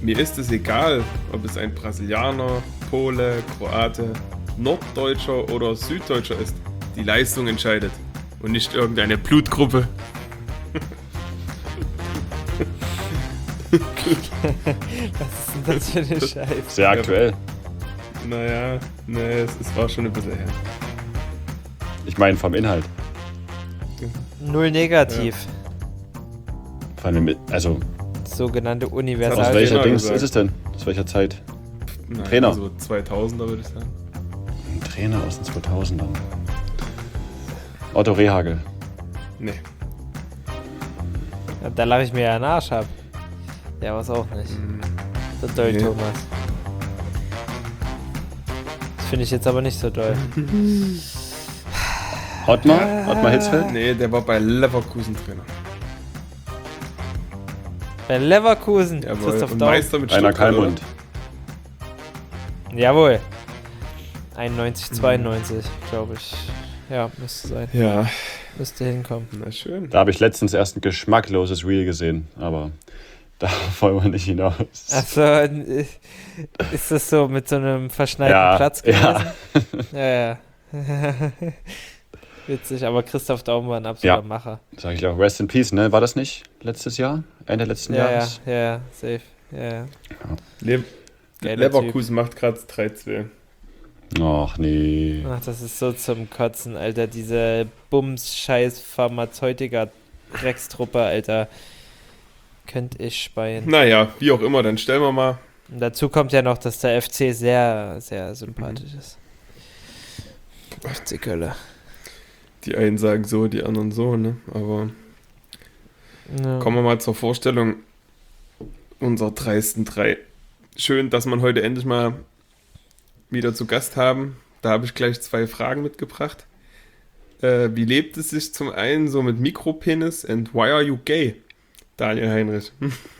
Mir ist es egal, ob es ein Brasilianer, Pole, Kroate, Norddeutscher oder Süddeutscher ist. Die Leistung entscheidet und nicht irgendeine Blutgruppe. Was ist denn das für eine Scheiße? Sehr aktuell. Naja, es war schon ein bisschen her. Ich meine vom Inhalt. Null negativ. Vor allem also, Sogenannte Das aus Universal. hat welcher Trainer Dings gesagt. ist es denn? Aus welcher Zeit? Naja, Trainer. So 2000er würde ich sagen. Ein Trainer aus den 2000ern. Otto Rehhagel. Nee. Ja, da lache ich mir ja einen Arsch ab. Ja, was auch nicht. Der doll Nee. Thomas. Das finde ich jetzt aber nicht so doll. Ottmar? Ottmar Hitzfeld? Nee, der war bei Leverkusen Trainer. Bei Leverkusen, Jawohl. Christoph Und Daum. Meister mit Rainer Stuttgart, Kalmund. Jawohl. 91, 92, glaube ich. Ja, müsste sein. oder? Ja, Müsste hinkommen. na schön. Da habe ich letztens erst ein geschmackloses Reel gesehen, aber da wollen wir nicht hinaus. Achso, ist das so mit so einem verschneiten Ja, Platz gewesen? Ja. Witzig, aber Christoph Daum war ein absoluter Ja. Macher. Sag ich auch, Rest in Peace, ne? War das nicht letztes Jahr? Ende letzten Jahres? Ja, safe. Ja. Geiler Leverkusen macht gerade 3-2. Ach nee. Ach, das ist so zum Kotzen, Alter. Diese Bums-Scheiß-Pharmazeutika-Dreckstruppe, Alter. Könnte ich speien. Naja, wie auch immer, dann stellen wir mal. Und dazu kommt ja noch, dass der FC sehr, sehr sympathisch ist. FC Köln. Die einen sagen so, die anderen so, ne? Aber Ja. kommen wir mal zur Vorstellung unserer dreisten drei. Schön, dass wir heute endlich mal wieder zu Gast haben. Da habe ich gleich 2 Fragen mitgebracht. Wie lebt es sich zum einen so mit Mikropenis and why are you gay? Daniel Heinrich.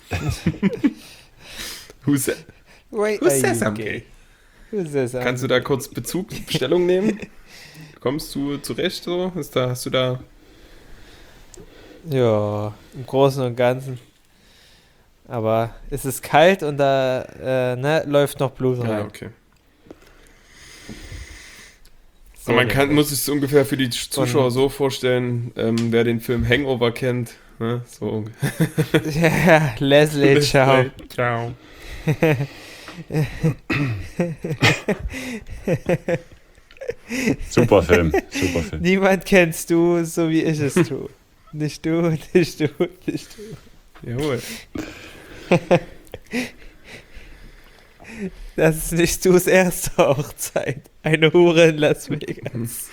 Who says I'm gay? Kannst du da kurz Stellung nehmen? Kommst du zurecht so? Hast du da... Ja, im Großen und Ganzen. Aber es ist kalt und da läuft noch Blut rein. Ja, okay. So, Und muss sich so ungefähr für die Zuschauer so vorstellen, wer den Film Hangover kennt. Ne? So. Ja, Leslie, ciao. Ciao. Super Film. Super Film. Niemand kennst du, so wie ich es tue. Nicht du, nicht du, nicht du. Jawohl. Das ist nicht Sus erste Hochzeit. Eine Hure in Las Vegas.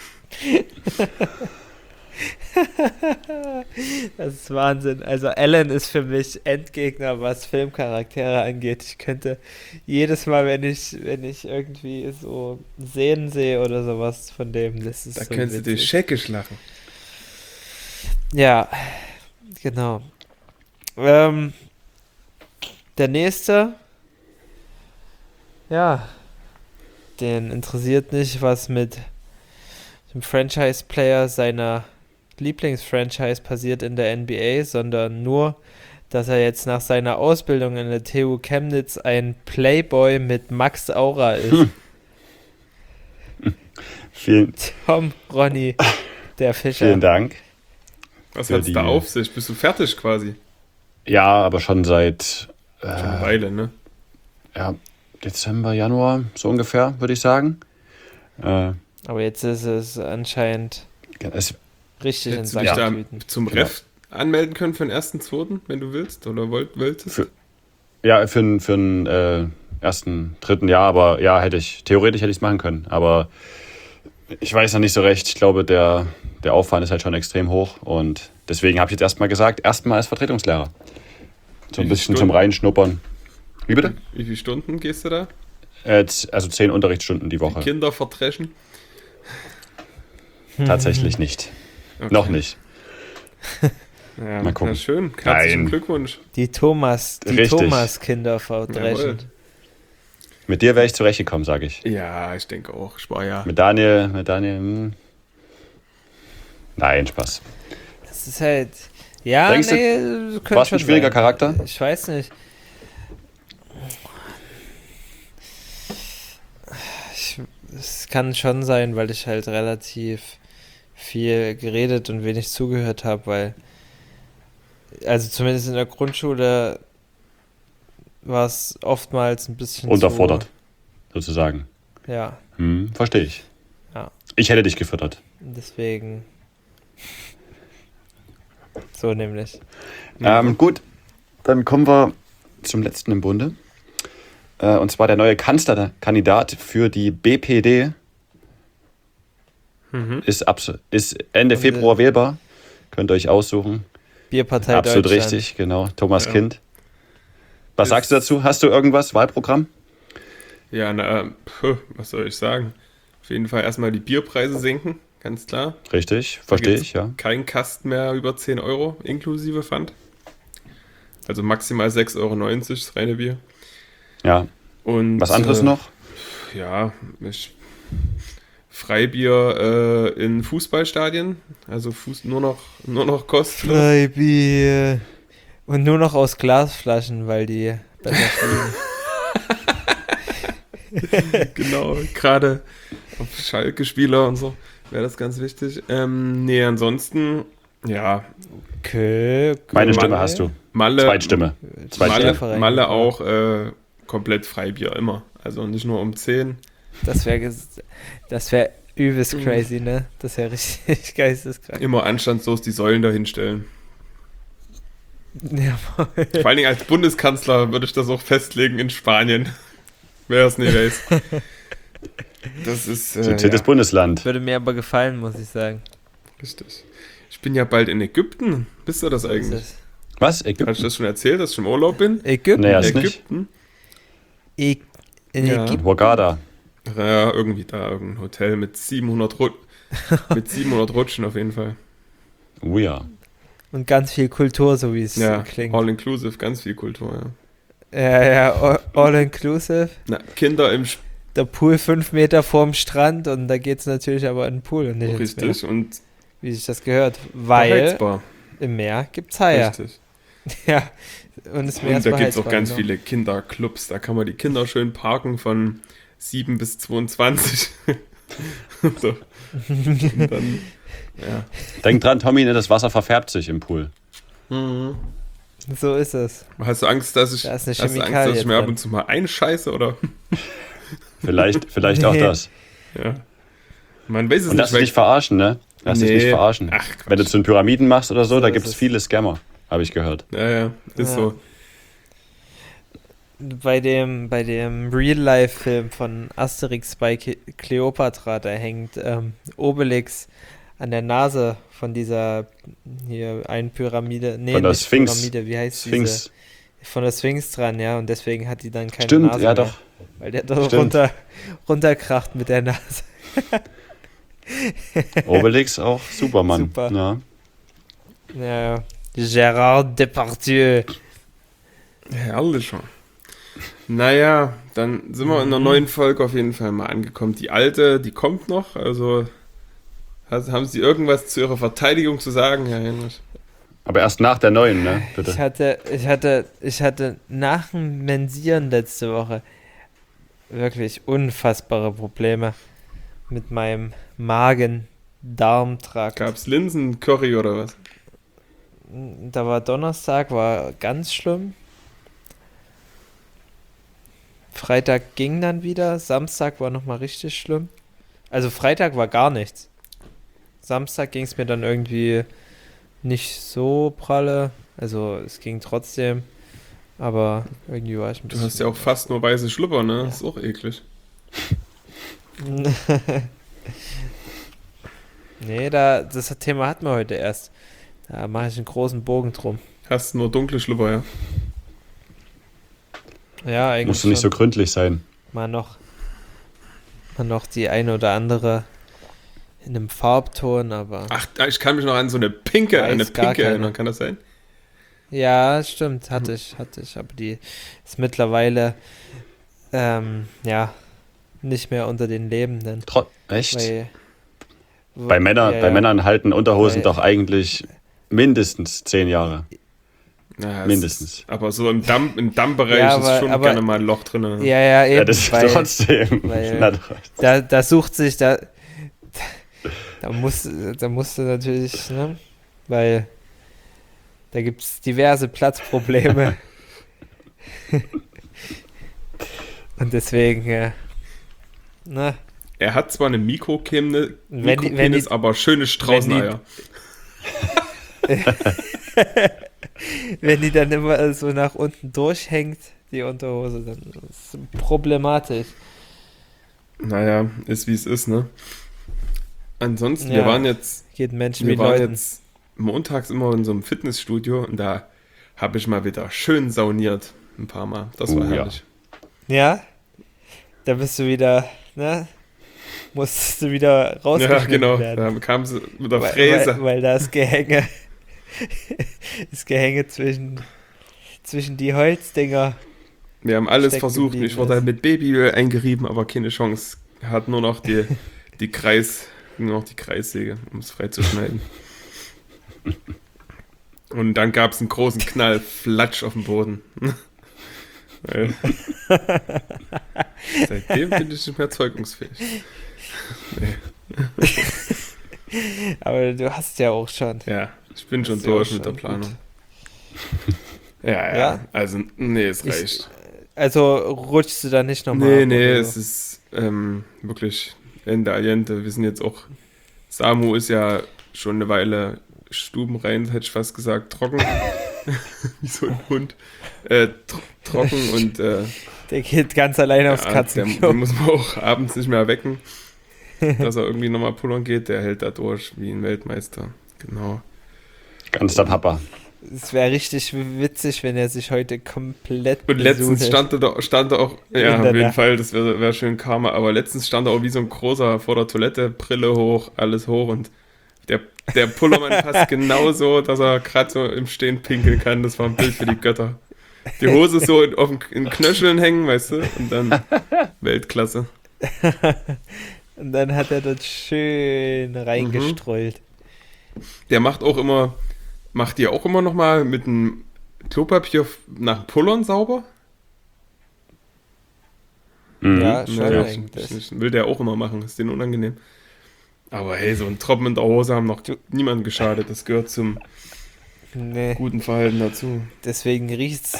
Das ist Wahnsinn. Also Alan ist für mich Endgegner, was Filmcharaktere angeht. Ich könnte jedes Mal, wenn ich irgendwie so Szenen sehe oder sowas von dem, das ist Da so könntest du dir witzig. scheckisch lachen. Ja, genau. Der nächste, ja, den interessiert nicht, was mit dem Franchise-Player seiner Lieblingsfranchise passiert in der NBA, sondern nur, dass er jetzt nach seiner Ausbildung in der TU Chemnitz ein Playboy mit Max Aura ist. Vielen Tom Ronny, der Fischer. Dank. Was Für hat's da die- auf sich? Bist du fertig quasi? Ja, aber schon seit Schon eine Weile, ne? ja, Dezember, Januar, so ungefähr, würde ich sagen. Aber jetzt ist es anscheinend Es, richtig in Hättest du dich da Sacktüten. zum Genau. Ref anmelden können für den 1.2., wenn du willst? Oder wolltest? Für- ja, für den ersten, dritten Jahr, aber ja, theoretisch hätte ich es machen können. Aber ich weiß noch nicht so recht. Ich glaube, der Aufwand ist halt schon extrem hoch. Und deswegen habe ich jetzt erstmal gesagt, erstmal als Vertretungslehrer. So ein Wie bisschen viele zum Reinschnuppern. Wie bitte? Wie viele Stunden gehst du da? Also 10 Unterrichtsstunden die Woche. Kinder verdreschen? Tatsächlich nicht. Okay. Noch nicht. Ja, Mal gucken. Na schön. Herzlichen Nein. Glückwunsch. Die Richtig. Thomas-Kinder verdreschen. Mit dir wäre ich zurechtgekommen, sage ich. Ja, ich denke auch. Ich war ja. Mit Daniel, Nein, Spaß. Das ist halt. Ja, Denkst du, könnte warst schon ein schwieriger sein. Charakter? Ich weiß nicht. es kann schon sein, weil ich halt relativ viel geredet und wenig zugehört habe, weil, also zumindest in der Grundschule war es oftmals ein bisschen Unterfordert, sozusagen. Ja, Verstehe ich. Ja. Ich hätte dich gefüttert. deswegen so nämlich. Gut, dann kommen wir zum letzten im Bunde. Und zwar der neue Kanzlerkandidat für die BPD ist Ende Februar wählbar. Könnt ihr euch aussuchen. Bierpartei Absolut Deutschland. richtig, genau. Thomas Ja. Kind. Was Ist- sagst du dazu? Hast du irgendwas? Wahlprogramm? Ja, was soll ich sagen? Auf jeden Fall erstmal die Bierpreise senken, ganz klar. Richtig, verstehe gibt's ich, ja. Kein Kasten mehr über 10 Euro inklusive Pfand. Also maximal 6,90 € das reine Bier. Ja. Und, Was anderes noch? Ja, Freibier in Fußballstadien. Also nur noch kostenlos. Freibier. Und nur noch aus Glasflaschen, weil die besser fliegen. Genau, gerade auf Schalke-Spieler und so wäre das ganz wichtig. Nee, ansonsten, ja, Meine Stimme hast du. Malle, Zweitstimme. Zweitstimme. Malle auch komplett Freibier immer. Also nicht nur um 10. Das wär übelst crazy, ne? Das wäre richtig geisteskrank. Immer anstandslos die Säulen dahin stellen. Ja, Vor allen Dingen als Bundeskanzler würde ich das auch festlegen in Spanien. Wer es nicht weiß. Das ist Zitiertes Bundesland. würde mir aber gefallen, muss ich sagen. richtig. Ich bin ja bald in Ägypten. Bist du das eigentlich? Ist Was? Habe ich Ägypten? das schon erzählt, dass ich im Urlaub bin? Ägypten? Nee, erst nicht. Ägypten? In Ja. Ägypten? Hurghada. Ja, irgendwie da, irgendein Hotel mit 700 Rutschen auf jeden Fall. Oh ja. Und ganz viel Kultur, so wie es Ja, klingt. all inclusive, ganz viel Kultur, ja. Ja, all inclusive. Na, Kinder im Der Pool 5 Meter vorm Strand und da geht es natürlich aber in den Pool und nicht ins Meer, richtig und wie sich das gehört. Weil beheizbar. im Meer gibt's Haie. Richtig. Ja, und das Meer Und ist da gibt es auch beheizbar, ganz genau. viele Kinderclubs. Da kann man die Kinder schön parken von 7 bis 22. So. Und dann, ja. Denk dran, Tommy, ne, das Wasser verfärbt sich im Pool. So ist es. Hast du Angst, dass ich, Da ist eine hast du Angst, Chemikalie dass ich mir ab drin. und zu mal einscheiße, oder? Vielleicht auch Nee. das. Ja. Man weiß es Und lass nicht. dich nicht verarschen, ne? Lass dich Nee. nicht verarschen. Ach, Quatsch. Wenn du zu den Pyramiden machst oder so, So da ist gibt es es. viele Scammer, habe ich gehört. Ja, ist Ja. so. Bei dem Real-Life-Film von Asterix bei Cleopatra, da hängt Obelix an der Nase von dieser hier einen Pyramide. Nee, Von der nicht Sphinx. Pyramide, wie heißt Sphinx. diese? Von der Sphinx dran, ja, und deswegen hat die dann keine Stimmt, Nase ja mehr, doch. weil der da Stimmt. runterkracht mit der Nase. Obelix auch Supermann. Super. Ja. Ja, Gérard Depardieu. Herrlich schon. Naja, dann sind wir in der neuen Folge auf jeden Fall mal angekommen. Die alte, die kommt noch. Also haben Sie irgendwas zu Ihrer Verteidigung zu sagen, Herr Heinrich? Aber erst nach der neuen, ne? Bitte. Ich hatte nach dem Mensieren letzte Woche wirklich unfassbare Probleme mit meinem Magen-Darm-Trakt. Gab's Linsen-Curry oder was? Da war Donnerstag, war ganz schlimm. Freitag ging dann wieder, Samstag war nochmal richtig schlimm. Also Freitag war gar nichts. Samstag ging es mir dann irgendwie nicht so pralle. Also es ging trotzdem, aber irgendwie war ich ein Du bisschen... hast ja auch fast nur weiße Schlüpper, ne? Das ist auch eklig. Nee, das Thema hatten wir heute erst. Da mache ich einen großen Bogen drum. Hast nur dunkle Schlüpper, ja. Ja, eigentlich Musst du nicht so schon. gründlich sein. Mal noch die eine oder andere in einem Farbton, aber Ach, ich kann mich noch an so eine pinke, Weiß gar keiner. erinnern, kann das sein? ja, stimmt, hatte ich, aber die ist mittlerweile ja nicht mehr unter den Lebenden. Echt? Weil, Bei ja, Männern halten Unterhosen Weil- doch eigentlich mindestens 10 Jahre. Ja, Mindestens. Aber so im Dammbereich Ja, ist schon aber gerne mal ein Loch drin. Ne? Ja, eben, Ja, das ist trotzdem. weil da sucht sich, da musst du natürlich, ne, weil da gibt es diverse Platzprobleme. Und deswegen, ja, ne, Er hat zwar eine Mikropenis, wenn die- aber schöne Straußeneier. wenn die dann immer so nach unten durchhängt, die Unterhose, dann ist es problematisch. Naja, ist wie es ist, ne? Ansonsten, Ja, wir waren jetzt montags immer in so einem Fitnessstudio und da habe ich mal wieder schön sauniert. Ein paar Mal. Das war Ja. herrlich. Ja, da bist du wieder, ne? Musstest du wieder Ja, rausgeschnitten genau. werden. Da kam sie mit der Weil, Fräse. weil das Gehänge, zwischen die Holzdinger. Wir haben alles stecken versucht. geblieben Ich wurde ist. mit Babyöl eingerieben, aber keine Chance. Er hat nur noch die Kreissäge, um es freizuschneiden. Und dann gab es einen großen Knall, Flatsch auf dem Boden. Weil- Seitdem bin ich nicht mehr zeugungsfähig. Aber du hast ja auch schon. Ja, ich bin schon Das ist ja durch auch mit der schon Planung. gut. Ja. Ja? Also, nee, es reicht. Also rutschst du da nicht nochmal? Nee, es ist wirklich Ende Allende. Wir sind jetzt auch, Samu ist ja schon eine Weile stubenrein, hätte ich fast gesagt, trocken. Wie so ein Hund. Trocken und Der geht ganz alleine aufs den Katzenklo. muss man auch abends nicht mehr wecken, dass er irgendwie nochmal pullern geht. Der hält da durch wie ein Weltmeister. Genau. Ganz der Papa. Es wäre richtig witzig, wenn er sich heute komplett Und letztens besudelt. stand er auch, ja, In auf der jeden Nacht. Fall, das wär schön Karma, aber letztens stand er auch wie so ein großer vor der Toilette, Brille hoch, alles hoch und der Pullermann passt genauso, dass er gerade so im Stehen pinkeln kann. Das war ein Bild für die Götter. Die Hose so in Knöcheln hängen, weißt du, und dann Weltklasse. Und dann hat er dort schön reingestreut. Der macht die auch immer noch mal mit dem Klopapier nach Pullern sauber? Mhm. Ja, schon Naja, eigentlich. das will der auch immer machen, ist denen unangenehm. Aber hey, so ein Tropfen in der Hose haben noch niemandem geschadet. Das gehört zum Nee, guten Verhalten dazu. deswegen riecht's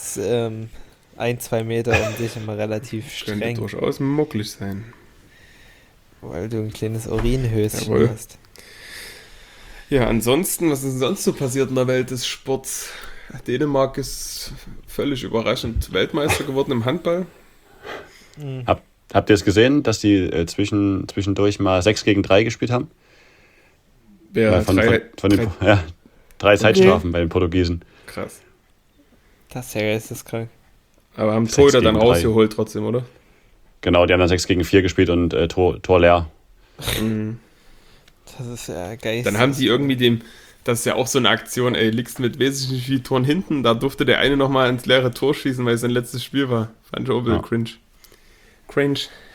1-2 Meter um dich immer relativ Könnte streng, durchaus mucklig sein. weil du ein kleines Urinhöschen Jawohl. hast. Ja, ansonsten, was ist denn sonst so passiert in der Welt des Sports? Dänemark ist völlig überraschend Weltmeister geworden im Handball. Habt ihr es gesehen, dass die zwischendurch mal 6 gegen 3 gespielt haben? Wer Drei Zeitstrafen bei den Portugiesen. krass. Das ist ja geisteskrank. Aber haben 6 Torhüter dann gegen 3. rausgeholt trotzdem, oder? Genau, die haben dann 6 gegen 4 gespielt und Tor leer. Mhm. Das ist ja geil. Dann haben die irgendwie das ist ja auch so eine Aktion, ey, liegst mit weiß ich nicht wie Toren hinten, da durfte der eine nochmal ins leere Tor schießen, weil es sein letztes Spiel war. Fand ich auch ein bisschen cringe.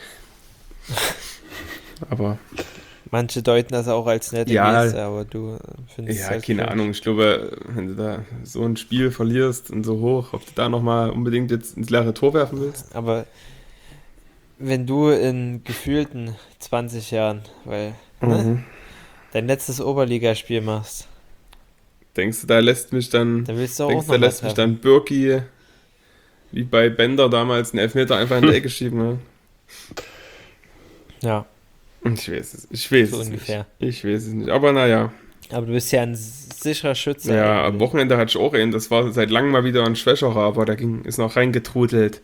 Aber Manche deuten das auch als nette Ja. Geste, aber du findest ja, halt keine cringe. Ahnung. Ich glaube, wenn du da so ein Spiel verlierst und so hoch, ob du da nochmal unbedingt jetzt ins leere Tor werfen willst. Aber wenn du in gefühlten 20 Jahren, weil dein letztes Oberligaspiel machst, Denkst du, da lässt mich dann, dann willst du auch denkst du, noch da mal lässt mich treffen. dann Birki wie bei Bender damals einen Elfmeter einfach in die Ecke schieben, ne? Ja, Ich weiß es nicht. so ungefähr. Ich weiß es nicht. Aber naja. Aber du bist ja ein sicherer Schütze. Ja, am eigentlich. Wochenende hatte ich auch einen, das war seit langem mal wieder ein schwächerer, aber der ist noch reingetrudelt.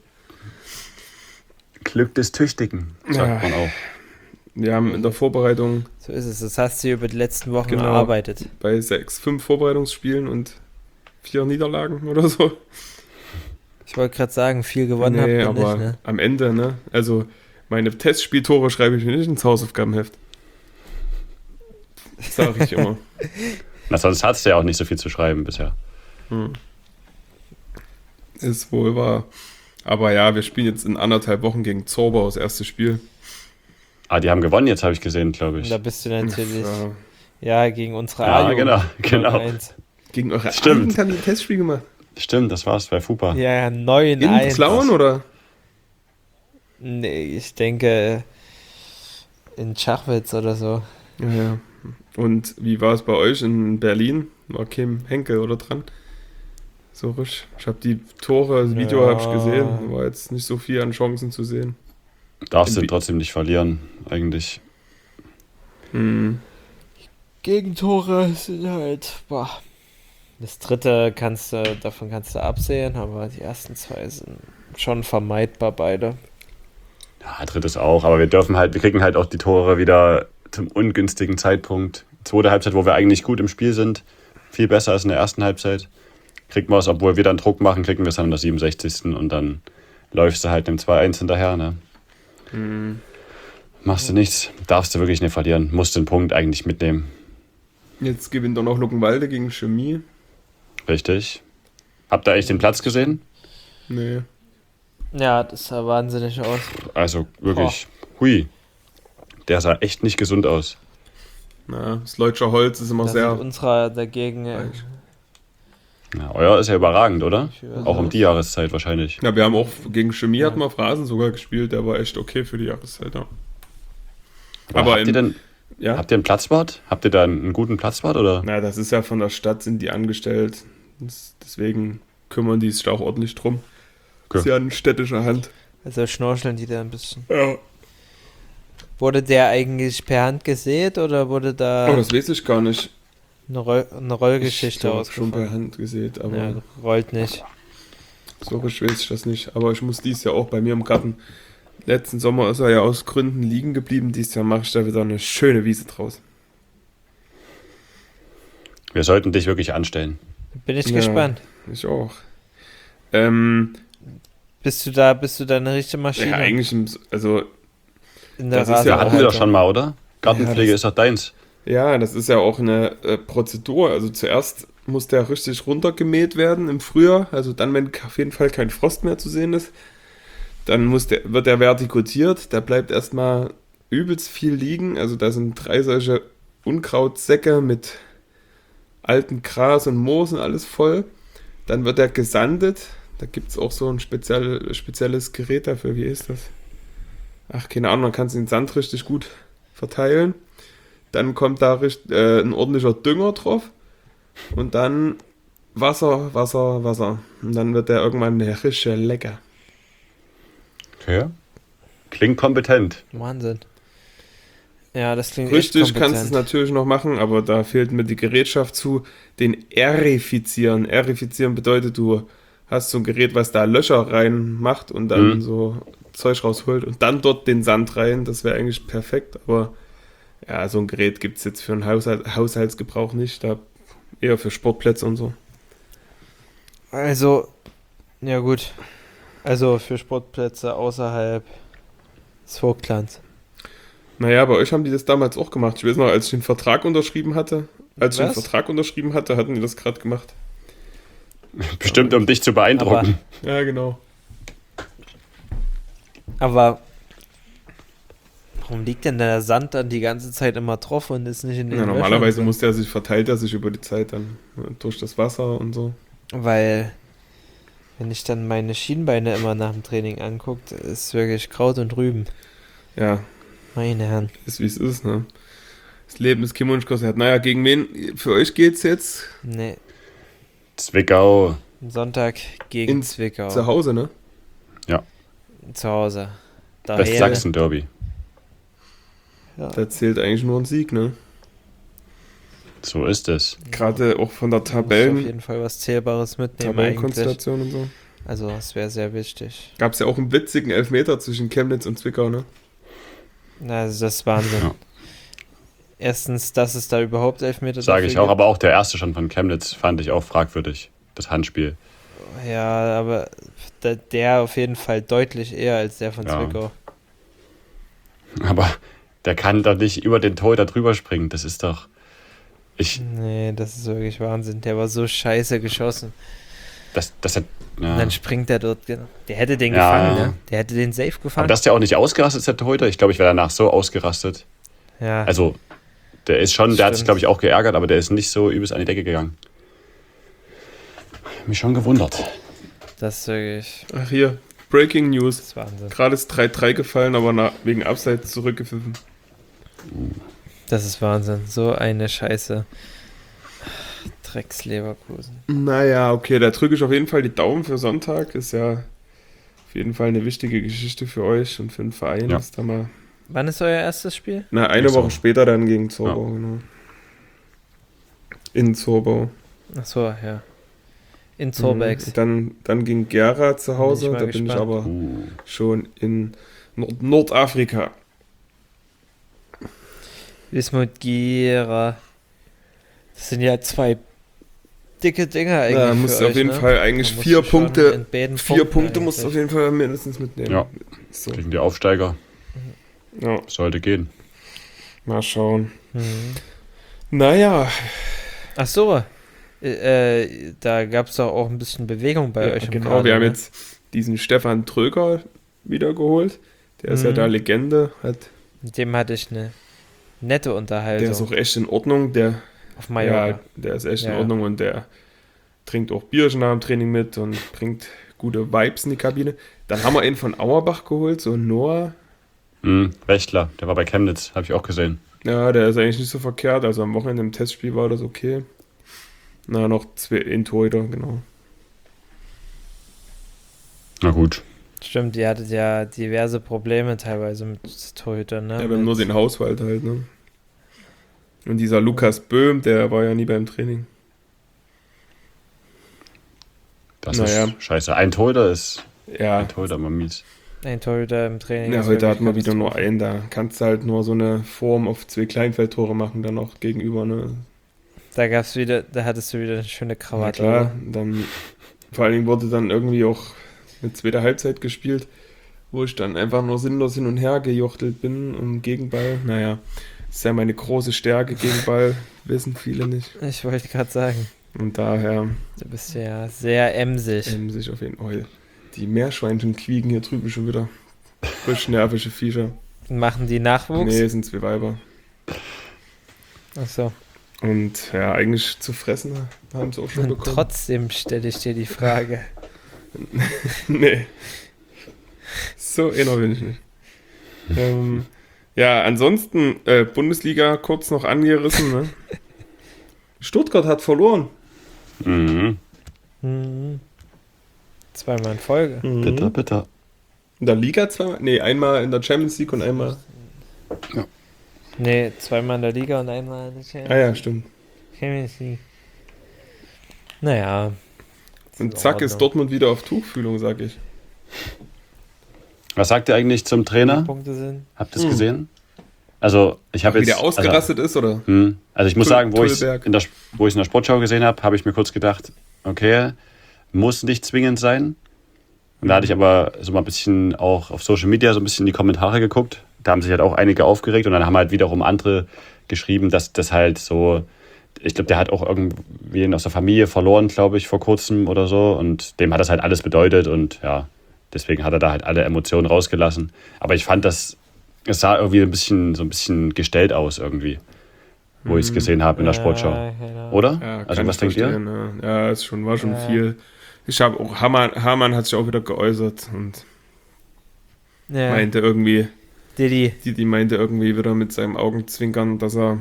Glück des Tüchtigen, sagt Ja. man auch. Wir haben in der Vorbereitung So ist es. Das hast du über die letzten Wochen Genau. erarbeitet. bei 5 Vorbereitungsspielen und 4 Niederlagen oder so. Ich wollte gerade sagen, viel gewonnen habt ihr aber nicht, ne? am Ende, ne? Also meine Testspieltore schreibe ich mir nicht ins Hausaufgabenheft. Das sage ich immer. Na, sonst hattest du ja auch nicht so viel zu schreiben bisher. Ist wohl wahr. Aber ja, wir spielen jetzt in 1,5 Wochen gegen Zauber das erste Spiel. Ah, die haben gewonnen jetzt, habe ich gesehen, glaube Und ich. da bist du natürlich, Ja, ja, gegen unsere Ja, A-Jugend genau. 0-1. Gegen eure Stimmt. haben die ein Testspiel gemacht. Stimmt, das war's bei FUPA. Ja, 9-1. In Plauen oder? Nee, ich denke in Schachwitz oder so. Ja. Und wie war es bei euch in Berlin? War Kim Henkel oder dran? So richtig. Ich habe die Tore, das Video habe ich gesehen. War jetzt nicht so viel an Chancen zu sehen. Darfst du trotzdem nicht verlieren, eigentlich. Gegentore sind halt, das dritte davon kannst du absehen, aber die ersten zwei sind schon vermeidbar beide. Ja, drittes auch, aber wir kriegen halt auch die Tore wieder zum ungünstigen Zeitpunkt. Zweite Halbzeit, wo wir eigentlich gut im Spiel sind, viel besser als in der ersten Halbzeit. Kriegen wir es, obwohl wir dann Druck machen, kriegen wir es dann in der 67. Und dann läufst du halt dem 2-1 hinterher, ne? Machst du nichts, darfst du wirklich nicht verlieren, musst den Punkt eigentlich mitnehmen. Jetzt gewinnt doch noch Luckenwalde gegen Chemie. Richtig. Habt ihr eigentlich den Platz gesehen? Nee. Ja, das sah wahnsinnig aus. Also wirklich, hui. Der sah echt nicht gesund aus. Na, das Leutscher Holz ist immer Da sehr... sieht unserer dagegen. Ja, euer ist ja überragend, oder? Auch um die Jahreszeit wahrscheinlich. Ja, wir haben auch gegen Chemie hatten wir Phrasen sogar gespielt, der war echt okay für die Jahreszeit, ja. Aber habt ihr einen Platzwart? Habt ihr da einen guten Platzwart, oder? Na, das ist ja von der Stadt, sind die angestellt. Deswegen kümmern die sich da auch ordentlich drum. Okay. Ist ja in städtischer Hand. Also schnorcheln die da ein bisschen. Ja. Wurde der eigentlich per Hand gesät oder wurde da Oh, das weiß ich gar nicht. eine Rollgeschichte Ich hab schon per ausgefahren? Hand gesehen, aber Ja, rollt nicht. so richtig weiß ich das nicht. Aber ich muss dies Jahr auch bei mir im Garten. Letzten Sommer ist er ja aus Gründen liegen geblieben. Dieses Jahr mache ich da wieder eine schöne Wiese draus. Wir sollten dich wirklich anstellen. Bin ich Ja. gespannt. Ich auch. Bist du da eine richtige Maschine? Ja, eigentlich, also in der das ist ja- Hatten wir doch Rasenhaltung? schon mal, oder? Gartenpflege Ja, ist doch deins. ja, das ist ja auch eine Prozedur. Also zuerst muss der richtig runtergemäht werden im Frühjahr. Also dann, wenn auf jeden Fall kein Frost mehr zu sehen ist. Dann wird der vertikutiert. Der bleibt erstmal übelst viel liegen. Also da sind 3 solche Unkrautsäcke mit altem Gras und Moos und alles voll. Dann wird er gesandet. Da gibt es auch so ein spezielles Gerät dafür. Wie ist das? Ach, keine Ahnung. Man kann den Sand richtig gut verteilen. Dann kommt da ein ordentlicher Dünger drauf. Und dann Wasser. Und dann wird der irgendwann richtig lecker. Okay. Klingt kompetent. Wahnsinn. Ja, das klingt Richtig echt kannst du es kompetent. natürlich noch machen, aber da fehlt mir die Gerätschaft zu. Den Erifizieren. Erifizieren bedeutet, du hast so ein Gerät, was da Löcher reinmacht und dann so Zeug rausholt und dann dort den Sand rein. Das wäre eigentlich perfekt, aber ja, so ein Gerät gibt es jetzt für einen Haushaltsgebrauch nicht. Da eher für Sportplätze und so. Also, ja gut. Also für Sportplätze außerhalb des Vogtlands. Naja, bei euch haben die das damals auch gemacht. Ich weiß noch, als ich den Vertrag unterschrieben hatte, hatten die das gerade gemacht. Bestimmt, um dich zu beeindrucken. Ja, genau. Aber warum liegt denn der Sand dann die ganze Zeit immer drauf und ist nicht in den Ja, Löchern? normalerweise verteilt er sich über die Zeit dann durch das Wasser und so. Weil, wenn ich dann meine Schienbeine immer nach dem Training angucke, ist wirklich Kraut und Rüben. Ja, Meine Herren. ist wie es ist, ne? Das Leben ist kein Wunschkonzert. Naja, gegen wen? Für euch geht's jetzt Nee, Zwickau. Sonntag gegen In Zwickau. zu Hause, ne? Zu Hause. Daher, Westsachsen-Derby. ja. Da zählt eigentlich nur ein Sieg, ne? So ist es. Gerade auch von der Muss auf jeden Tabellenkonstellation Fall was Zählbares mitnehmen eigentlich. und so. Also das wäre sehr wichtig. Gab es ja auch einen witzigen Elfmeter zwischen Chemnitz und Zwickau, ne? Also das ist Wahnsinn. Ja. Erstens, dass es da überhaupt Elfmeter Sage ich dafür auch, aber auch der erste schon von Chemnitz fand ich auch fragwürdig. Das Handspiel. gibt. Ja, aber der auf jeden Fall deutlich eher als der von Ja. Zwickau. Aber der kann doch nicht über den Tor da drüber springen. Das ist doch. Nee, das ist wirklich Wahnsinn. Der war so scheiße geschossen. Das hat. Und Ja. dann springt er dort. Der hätte den Ja. gefangen, ne? Der hätte den safe Aber gefangen. dass der auch nicht ausgerastet ist, der Torhüter. Ich glaube, ich wäre danach so ausgerastet. Ja. Also, der ist schon, der hat sich, Stimmt. glaube ich, auch geärgert, aber der ist nicht so übelst an die Decke gegangen. mich schon gewundert. Das ist wirklich, Ach hier, Breaking News. das ist Wahnsinn. Gerade ist 3-3 gefallen, aber wegen Abseits zurückgepfiffen. Das ist Wahnsinn. So eine Scheiße. Drecksleverkusen. Naja, okay, da drücke ich auf jeden Fall die Daumen für Sonntag. Ist ja auf jeden Fall eine wichtige Geschichte für euch und für den Verein. Ja. Ist da mal, Wann ist euer erstes Spiel? eine Nächste Woche Woche. später dann gegen Zorbau, genau. In Zorbau. Ach so, ja. In Zorbex. Dann gegen Gera zu Hause. Bin ich mal Da bin ich gespannt. aber schon in Nordafrika. Wismut Gera. Das sind ja zwei dicke Dinger eigentlich. Da musst für du auf euch, jeden ne? Fall eigentlich Da musst 4 du schon Punkte. in beiden 4 Punkten Punkte musst du auf eigentlich. jeden Fall mindestens mitnehmen. Ja. So. Gegen die Aufsteiger Ja, sollte gehen. mal schauen. Mhm. Naja, Ach so. Da gab es doch auch ein bisschen Bewegung bei ja, euch im genau. Kader, Wir haben ne? jetzt diesen Stefan Tröger wiedergeholt. Der ist ja Mhm. da Legende. Mit dem hatte ich eine nette Unterhaltung. Der ist auch echt in Ordnung. Der, auf Mallorca. ja, der ist echt in Ja. Ordnung und der trinkt auch Bierchen nach dem Training mit und bringt gute Vibes in die Kabine. Dann haben wir ihn von Auerbach geholt, so Noah. Wächtler, der war bei Chemnitz, habe ich auch gesehen. Ja, der ist eigentlich nicht so verkehrt. Also am Wochenende im Testspiel war das okay. Na, noch 2 in Torhüter, genau. Na gut. Stimmt, die hattet ja diverse Probleme teilweise mit Torhütern, ne? Ja, wir haben nur den Hauswald halt, ne? Und dieser Lukas Böhm, der war ja nie beim Training. Das Naja. ist scheiße. Ein Torhüter ist Ja, ein Torhüter mal mies. Ein Torhüter im Training. ja ist heute wirklich hatten wir wieder nur Katastrophe. einen. Da kannst du halt nur so eine Form auf 2 Kleinfeldtore machen, dann noch gegenüber, ne? Da hattest du wieder eine schöne Na Krawatte. klar, oder? dann vor allen Dingen wurde dann irgendwie auch eine zweite Halbzeit gespielt, wo ich dann einfach nur sinnlos hin und her gejochtelt bin und gegen Ball. Naja, ist ja meine große Stärke gegen Ball, wissen viele nicht. Ich wollte gerade sagen, Und daher du bist ja sehr emsig. sich auf jeden Fall. Die Meerschweinchen quieken hier drüben schon wieder. Frisch nervische Viecher. Machen die Nachwuchs? Nee, sind 2 Weiber. Achso. Und ja, eigentlich zu fressen haben sie auch schon Und bekommen. trotzdem stelle ich dir die Frage. Nee. So einer bin ich nicht. Ja, ansonsten Bundesliga kurz noch angerissen. Ne? Stuttgart hat verloren. Mhm. Mhm. Zweimal in Folge. Bitter, bitter. In der Liga zweimal? Nee, einmal in der Champions League und einmal. Nee, zweimal in der Liga und einmal in der Champions Ah ja, stimmt. League. Naja. Und zack ist Dortmund wieder auf Tuchfühlung, sag ich. Was sagt ihr eigentlich zum Trainer? Punkte sind. Habt ihr es gesehen? Also, ich habe Wie jetzt. der ausgerastet ist, oder? Also ich muss sagen, wo ich Tullberg. in der Sportschau gesehen habe, habe ich mir kurz gedacht, okay, muss nicht zwingend sein. Und da hatte ich aber so mal ein bisschen auch auf Social Media so ein bisschen die Kommentare geguckt. Da haben sich halt auch einige aufgeregt und dann haben halt wiederum andere geschrieben, dass das halt so, ich glaube, der hat auch irgendwen aus der Familie verloren, glaube ich, vor kurzem oder so. Und dem hat das halt alles bedeutet und ja, deswegen hat er da halt alle Emotionen rausgelassen. Aber ich fand, es sah irgendwie so ein bisschen gestellt aus irgendwie, wo ich es gesehen habe in der Sportschau. Ja, genau. Oder? Ja, Also kann was ich denkt ihr? verstehen, Ja, es war schon Ja. viel. Ich habe auch, Hamann hat sich auch wieder geäußert und Ja. meinte irgendwie, Didi. die meinte irgendwie wieder mit seinem Augenzwinkern, dass er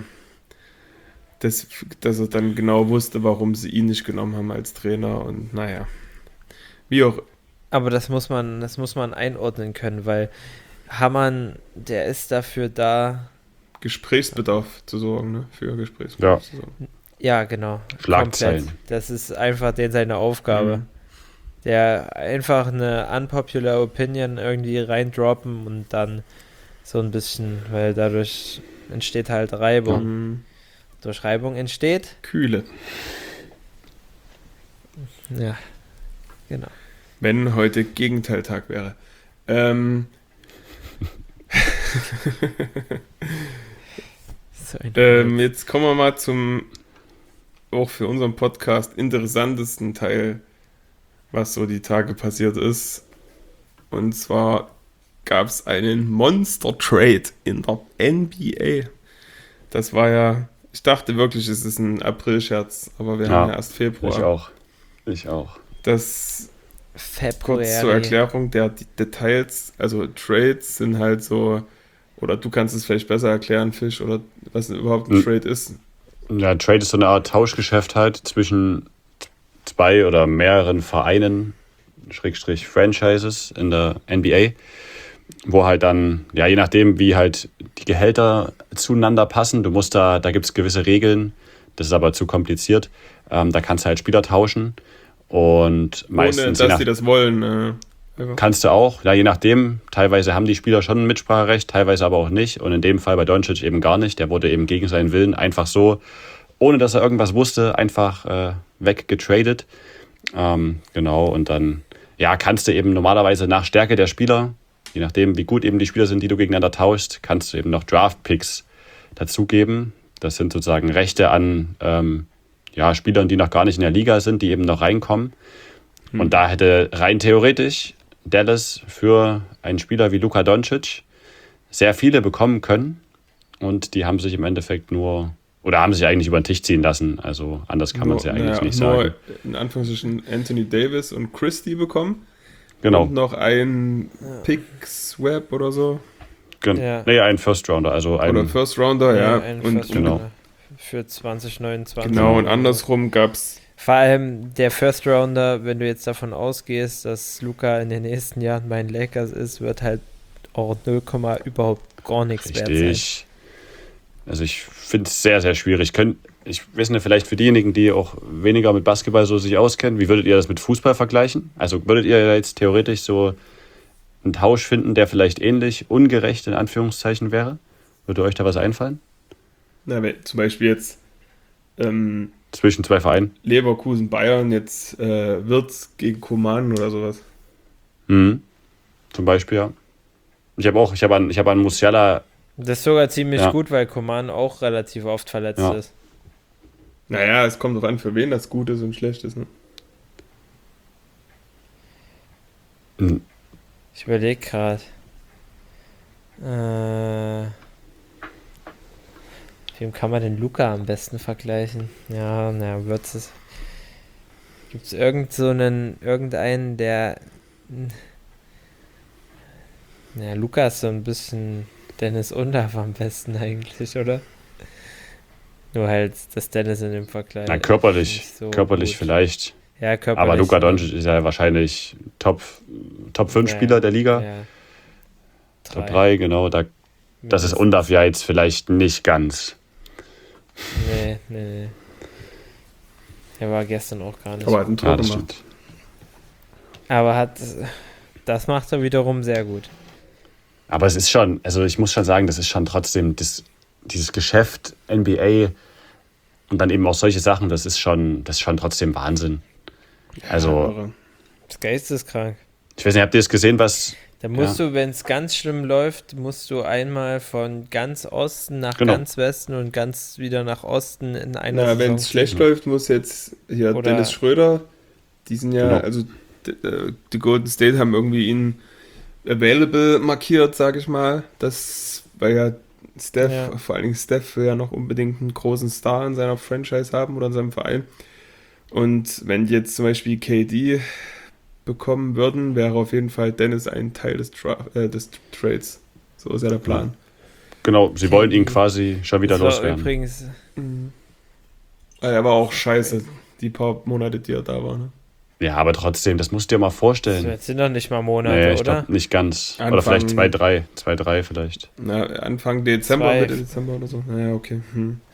dann genau wusste, warum sie ihn nicht genommen haben als Trainer und naja. Wie auch, Aber das muss man einordnen können, weil Hamann, der ist dafür da. Gesprächsbedarf zu sorgen, ne? Für Gesprächsbedarf Ja. zu sorgen. Ja, genau. Schlagzeilen. Komplett. Das ist einfach seine Aufgabe. Der einfach eine unpopular Opinion irgendwie reindroppen und dann so ein bisschen, weil dadurch entsteht halt Reibung. Mhm. Durch Reibung entsteht. Kühle. Ja, genau. Wenn heute Gegenteiltag wäre. So ein Jetzt kommen wir mal zum auch für unseren Podcast interessantesten Teil, was so die Tage passiert ist. Und zwar gab es einen Monster Trade in der NBA. Das war ja, ich dachte wirklich, es ist ein April-Scherz, aber wir haben ja erst Ich Februar. auch. Ich auch. Das February. kurz zur Erklärung, die Details, also Trades sind halt so, oder du kannst es vielleicht besser erklären, Fisch, oder was überhaupt ein Trade ist. Ja, Trade ist so eine Art Tauschgeschäft halt zwischen zwei oder mehreren Vereinen, Schrägstrich Franchises in der NBA, wo halt dann, ja, je nachdem, wie halt die Gehälter zueinander passen, da gibt es gewisse Regeln, das ist aber zu kompliziert, da kannst du halt Spieler tauschen und meistens... Ohne, dass sie das wollen. Kannst du auch, ja, je nachdem, teilweise haben die Spieler schon ein Mitspracherecht, teilweise aber auch nicht und in dem Fall bei Doncic eben gar nicht, der wurde eben gegen seinen Willen einfach so, ohne dass er irgendwas wusste, einfach weggetradet. Genau, und dann, ja, kannst du eben normalerweise nach Stärke der Spieler, je nachdem, wie gut eben die Spieler sind, die du gegeneinander tauschst, kannst du eben noch Draft-Picks dazugeben. Das sind sozusagen Rechte an Spielern, die noch gar nicht in der Liga sind, die eben noch reinkommen. Und da hätte rein theoretisch Dallas für einen Spieler wie Luka Doncic sehr viele bekommen können. Und die haben sich im Endeffekt haben sich eigentlich über den Tisch ziehen lassen. Also anders kann man es ja eigentlich nicht sagen. Nur in Anführungsstrichen Anthony Davis und Christie bekommen. Genau. Und noch ein Pick-Swap oder so. Nee, ein First-Rounder. Oder First-Rounder, ja. Ein Und First-Rounder für 2029. Genau, und andersrum gab es... Vor allem der First Rounder, wenn du jetzt davon ausgehst, dass Luka in den nächsten Jahren bei den Lakers ist, wird halt auch 0, überhaupt gar nichts wert sein. Richtig. Also ich finde es sehr, sehr schwierig. Ich weiß nicht, vielleicht für diejenigen, die auch weniger mit Basketball so sich auskennen, wie würdet ihr das mit Fußball vergleichen? Also würdet ihr jetzt theoretisch so einen Tausch finden, der vielleicht ähnlich ungerecht in Anführungszeichen wäre? Würde euch da was einfallen? Na, zum Beispiel jetzt zwischen zwei Vereinen. Leverkusen, Bayern, jetzt Wirtz gegen Coman oder sowas. Zum Beispiel, ja. Ich habe an Musiala. Das ist sogar ziemlich gut, weil Coman auch relativ oft verletzt ist. Naja, es kommt drauf an, für wen das gut ist und schlecht ist. Ne? Ich überlege gerade. Wem kann man den Luka am besten vergleichen? Ja, Wirtz ist. Gibt es irgendeinen, der. Luka ist so ein bisschen Dennis Undaff am besten eigentlich, oder? Nur halt, dass Dennis in dem Vergleich. Na, körperlich gut. vielleicht. Ja, körperlich. Aber Luka Doncic ist ja wahrscheinlich Top 5 Spieler der Liga. Ja. Top 3, genau. Das ist Undaff ja jetzt vielleicht nicht ganz. Nee. Er war gestern auch gar nicht. Aber hat ein Tor gemacht. Aber das macht er wiederum sehr gut. Aber es ist schon, also ich muss schon sagen, das ist schon trotzdem dieses Geschäft NBA und dann eben auch solche Sachen, das ist schon trotzdem Wahnsinn. Also das geisteskrank. Ich weiß nicht, habt ihr es gesehen, was... Da musst du, wenn es ganz schlimm läuft, musst du einmal von ganz Osten nach ganz Westen und ganz wieder nach Osten in einer Saison. Wenn es schlecht läuft, muss jetzt hier Dennis Schröder, die sind also die Golden State haben irgendwie ihn available markiert, sage ich mal. Weil ja vor allen Dingen Steph will ja noch unbedingt einen großen Star in seiner Franchise haben oder in seinem Verein. Und wenn die jetzt zum Beispiel KD bekommen würden, wäre auf jeden Fall Dennis ein Teil des Trades. So ist ja der Plan. Genau, sie wollen ihn quasi schon wieder loswerden. Übrigens. Er war auch scheiße, die paar Monate, die er da war. Ne? Ja, aber trotzdem, das musst du dir mal vorstellen. Das sind doch nicht mal Monate, ich oder? Glaub, nicht ganz. Oder vielleicht 2, 3 vielleicht. Na, Anfang Dezember, Mitte Dezember oder so. Naja, okay.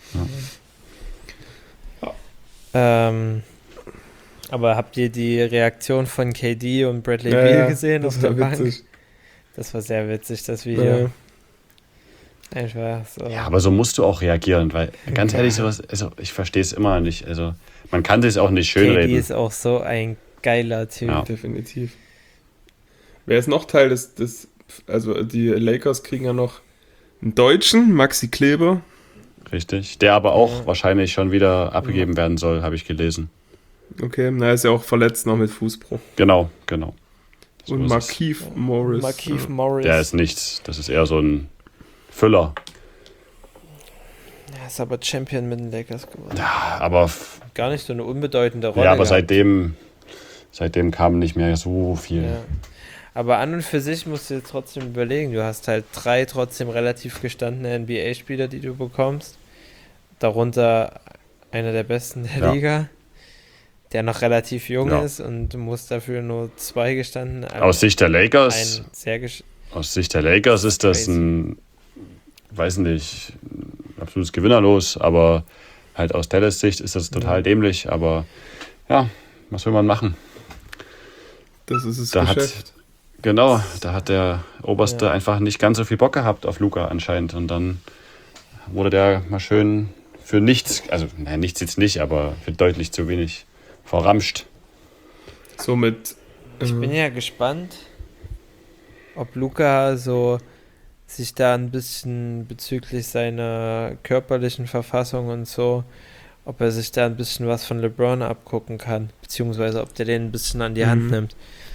Aber habt ihr die Reaktion von KD und Bradley Beal gesehen auf der Bank? Witzig. Das war sehr witzig, das Video. Ja. Einfach so. Ja, aber so musst du auch reagieren, weil ganz ehrlich, sowas, also ich verstehe es immer nicht. Also man kann es auch nicht schönreden. KD ist auch so ein geiler Typ. Ja. Definitiv. Wer ist noch Teil also die Lakers kriegen ja noch einen Deutschen, Maxi Kleber. Richtig, der aber auch wahrscheinlich schon wieder abgegeben werden soll, habe ich gelesen. Okay, er ist ja auch verletzt noch mit Fußbruch. Genau. So und Markieff Morris. Morris. Der ist nichts, das ist eher so ein Füller. Ja, Ist aber Champion mit den Lakers geworden. Ja, aber Gar nicht so eine unbedeutende Rolle. ja, aber gehabt. seitdem kam nicht mehr so viel. Ja. Aber an und für sich musst du dir trotzdem überlegen, du hast halt 3 trotzdem relativ gestandene NBA-Spieler, die du bekommst. Darunter einer der besten der Ja. Liga, der noch relativ jung Ja. ist, und du musst dafür nur 2 gestandene. Aus Sicht der Lakers, ein sehr ist das Crazy. ein, weiß nicht, ein absolutes Gewinnerlos, aber halt aus Dallas Sicht ist das total dämlich, aber ja, was will man machen? Das ist das Da Geschäft. da hat der Oberste Ja. einfach nicht ganz so viel Bock gehabt auf Luka anscheinend und dann wurde der mal schön für nichts, also nein, nichts jetzt nicht, aber für deutlich zu wenig verramscht. Somit. Ich bin ja gespannt, ob Luka so sich da ein bisschen bezüglich seiner körperlichen Verfassung und so, ob er sich da ein bisschen was von LeBron abgucken kann, beziehungsweise ob der den ein bisschen an die Hand nimmt.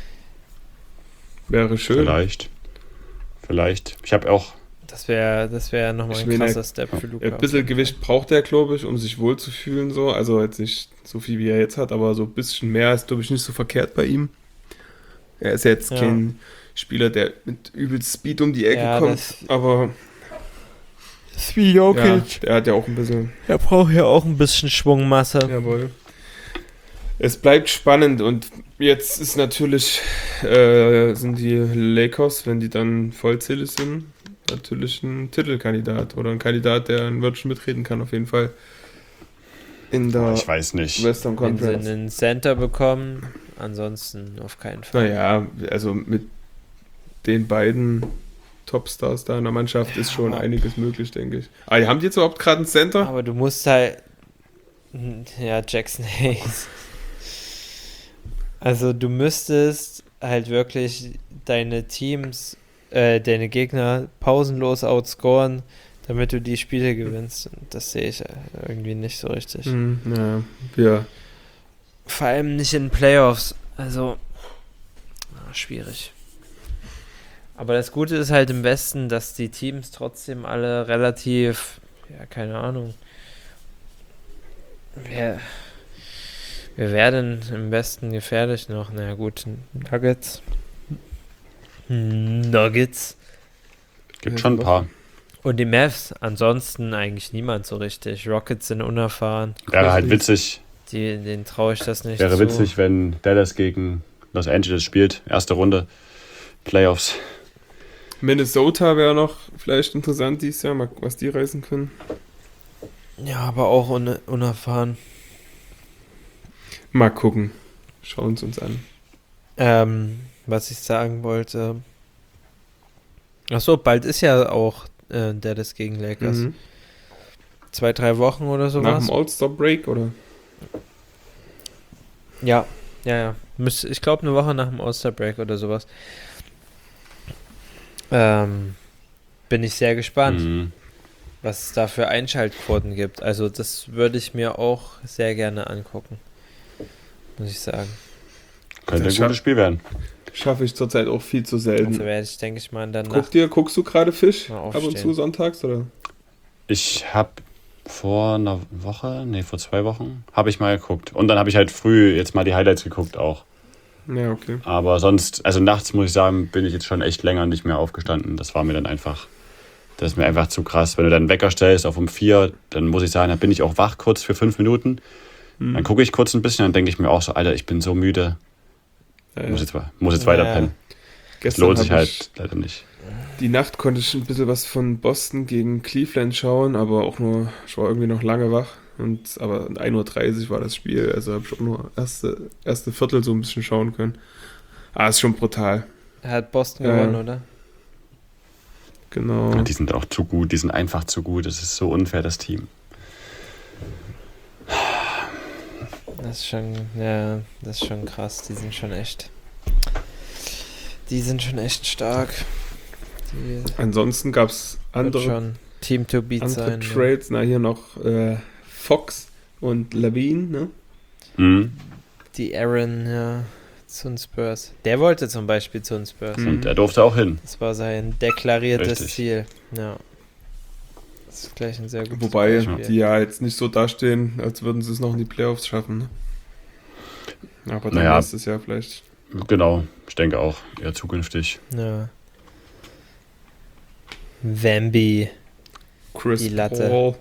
Wäre schön. Vielleicht. Ich habe auch, Das wäre nochmal Ich ein meine, krasser Step für Luka. Ein bisschen Gewicht braucht er, glaube ich, um sich wohlzufühlen. So. Also jetzt nicht so viel, wie er jetzt hat, aber so ein bisschen mehr ist, glaube ich, nicht so verkehrt bei ihm. Er ist jetzt Ja. kein Spieler, der mit übelst Speed um die Ecke Ja, kommt. das- Aber ist wie ja, Jokic. der hat ja auch ein bisschen. Er braucht ja auch ein bisschen Schwungmasse. Jawohl. Es bleibt spannend und jetzt ist natürlich, sind die Lakers, wenn die dann vollzählig sind, natürlich ein Titelkandidat oder ein Kandidat, der ein Wörtchen mitreden kann, auf jeden Fall. In der ich weiß nicht. Western Wenn sie Conference. einen Center bekommen, ansonsten auf keinen Fall. Naja, also mit den beiden Topstars da in der Mannschaft ist schon einiges möglich, denke ich. Aber haben die jetzt überhaupt gerade einen Center? Aber du musst halt. Ja, Jackson Hayes. Also du müsstest halt wirklich deine Teams, deine Gegner pausenlos outscoren, damit du die Spiele gewinnst. Und das sehe ich irgendwie nicht so richtig. Ja, wir. Vor allem nicht in Playoffs. Also, schwierig. Aber das Gute ist halt im Westen, dass die Teams trotzdem alle relativ, ja, keine Ahnung. Wir werden im Westen gefährlich noch. Na gut, Nuggets. Gibt schon ein paar. Und die Mavs, ansonsten eigentlich niemand so richtig. Rockets sind unerfahren. Wäre halt witzig, Denen traue ich das nicht wäre zu. witzig, wenn Dallas gegen Los Angeles spielt. Erste Runde, Playoffs. Minnesota wäre noch vielleicht interessant dieses Jahr, mal was die reißen können. Ja, aber auch unerfahren. Mal gucken. Schauen es uns an. Was ich sagen wollte. Achso, bald ist ja auch Dallas gegen Lakers. Mhm. 2-3 Wochen oder Nach sowas. dem All-Star-Break, oder? Ja. Ich glaube, eine Woche nach dem All-Star-Break oder sowas. Bin ich sehr gespannt, Mhm. was es da für Einschaltquoten gibt. Also das würde ich mir auch sehr gerne angucken. Muss ich sagen. Könnte ein Das gutes Spiel werden. Schaffe ich zurzeit auch viel zu Also selten. werde ich, denke ich mal, in der Nacht. Guckst du gerade Fisch Mal ab und aufstehen. zu sonntags, oder? Ich habe vor 2 Wochen, habe ich mal geguckt. Und dann habe ich halt früh jetzt mal die Highlights geguckt auch. Ja, okay. Aber sonst, also nachts muss ich sagen, bin ich jetzt schon echt länger nicht mehr aufgestanden. Das war mir dann einfach, das ist mir einfach zu krass. Wenn du dann einen Wecker stellst auf um 4, dann muss ich sagen, dann bin ich auch wach kurz für 5 Minuten. Dann gucke ich kurz ein bisschen, dann denke ich mir auch so, Alter, ich bin so müde. Muss jetzt weiter Ja. pennen. Das Gestern lohnt sich hab halt leider nicht. Die Nacht konnte ich ein bisschen was von Boston gegen Cleveland schauen, aber auch nur, ich war irgendwie noch lange wach. Aber 1:30 Uhr war das Spiel, also habe ich auch nur erste Viertel so ein bisschen schauen können. Ist schon brutal. Er hat Boston Ja. gewonnen, oder? Genau. Die sind auch zu gut, die sind einfach zu gut. Das ist so unfair, das Team. Das ist schon krass. Die sind schon echt stark. Die Ansonsten gab es wird andere schon Team to beat sein. Ne? Trades. Na, hier noch Fox und Levine, ne? Mhm. Die Aaron, ja, zu den Spurs. Der wollte zum Beispiel zu den Spurs. Mhm. Und er durfte auch hin. Das war sein deklariertes Richtig. Ziel. Ja. Das ist gleich ein sehr gutes Wobei Beispiel. die ja jetzt nicht so dastehen, als würden sie es noch in die Playoffs schaffen. Ne? Aber dann Naja. nächstes Jahr vielleicht. Genau, ich denke auch, eher zukünftig. Ja. Wemby. Chris Die Latte. Paul.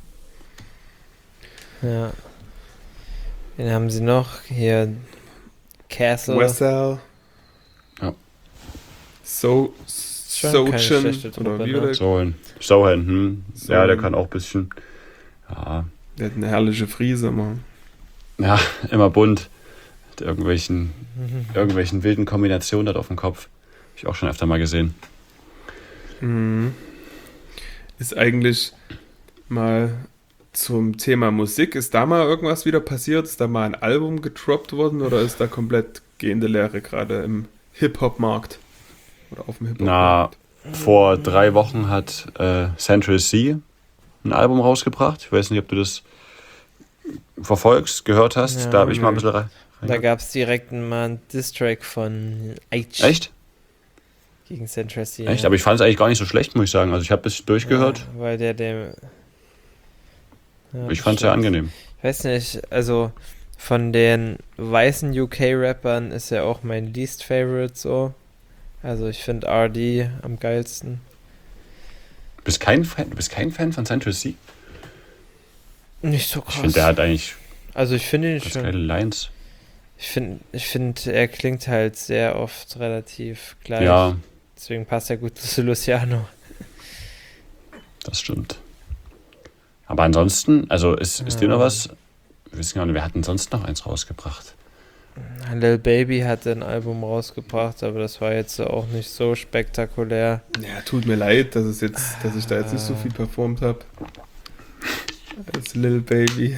Ja. Wen haben sie noch? Hier Castle. Wessel. Ja. So Schon keine Sochin. schlechte Truppe, Oder wie ne? der, Sohan, ja, der kann auch ein bisschen. Ja, der hat eine herrliche Frise, Mann. ja, immer bunt. Mit irgendwelchen wilden Kombinationen dort auf dem Kopf. Habe ich auch schon öfter mal gesehen. Mhm. Ist eigentlich mal zum Thema Musik, ist da mal irgendwas wieder passiert? Ist da mal ein Album gedroppt worden oder ist da komplett gehende Leere gerade im Hip-Hop-Markt? Oder auf dem Hip-Hop-Markt? Vor 3 Wochen hat Central C ein Album rausgebracht. Ich weiß nicht, ob du das verfolgst, gehört hast. Ja, Da habe ich mal ein bisschen rein. Da gab es direkt mal einen Diss-Track von H Echt? gegen Central C. Echt? Aber ich fand es eigentlich gar nicht so schlecht, muss ich sagen. Also ich habe ein bisschen durchgehört. Ja, weil der dem... Ja, Ich fand es sehr stimmt. angenehm. Ich weiß nicht, also von den weißen UK-Rappern ist er auch mein least favorite so. Also ich finde RD am geilsten. Du bist kein Fan von Central C? Nicht so krass. Ich finde, der hat eigentlich Also ich finde ihn ganz schon... geile Lines. Ich finde, er klingt halt sehr oft relativ gleich. Ja, Deswegen passt er gut zu Luciano. das stimmt. Aber ansonsten, also ist dir noch was? Wir wissen gar nicht, wer hat denn sonst noch eins rausgebracht? Lil Baby hat ein Album rausgebracht, aber das war jetzt auch nicht so spektakulär. Ja, tut mir leid, dass ich da jetzt nicht so viel performt habe. Als Lil Baby.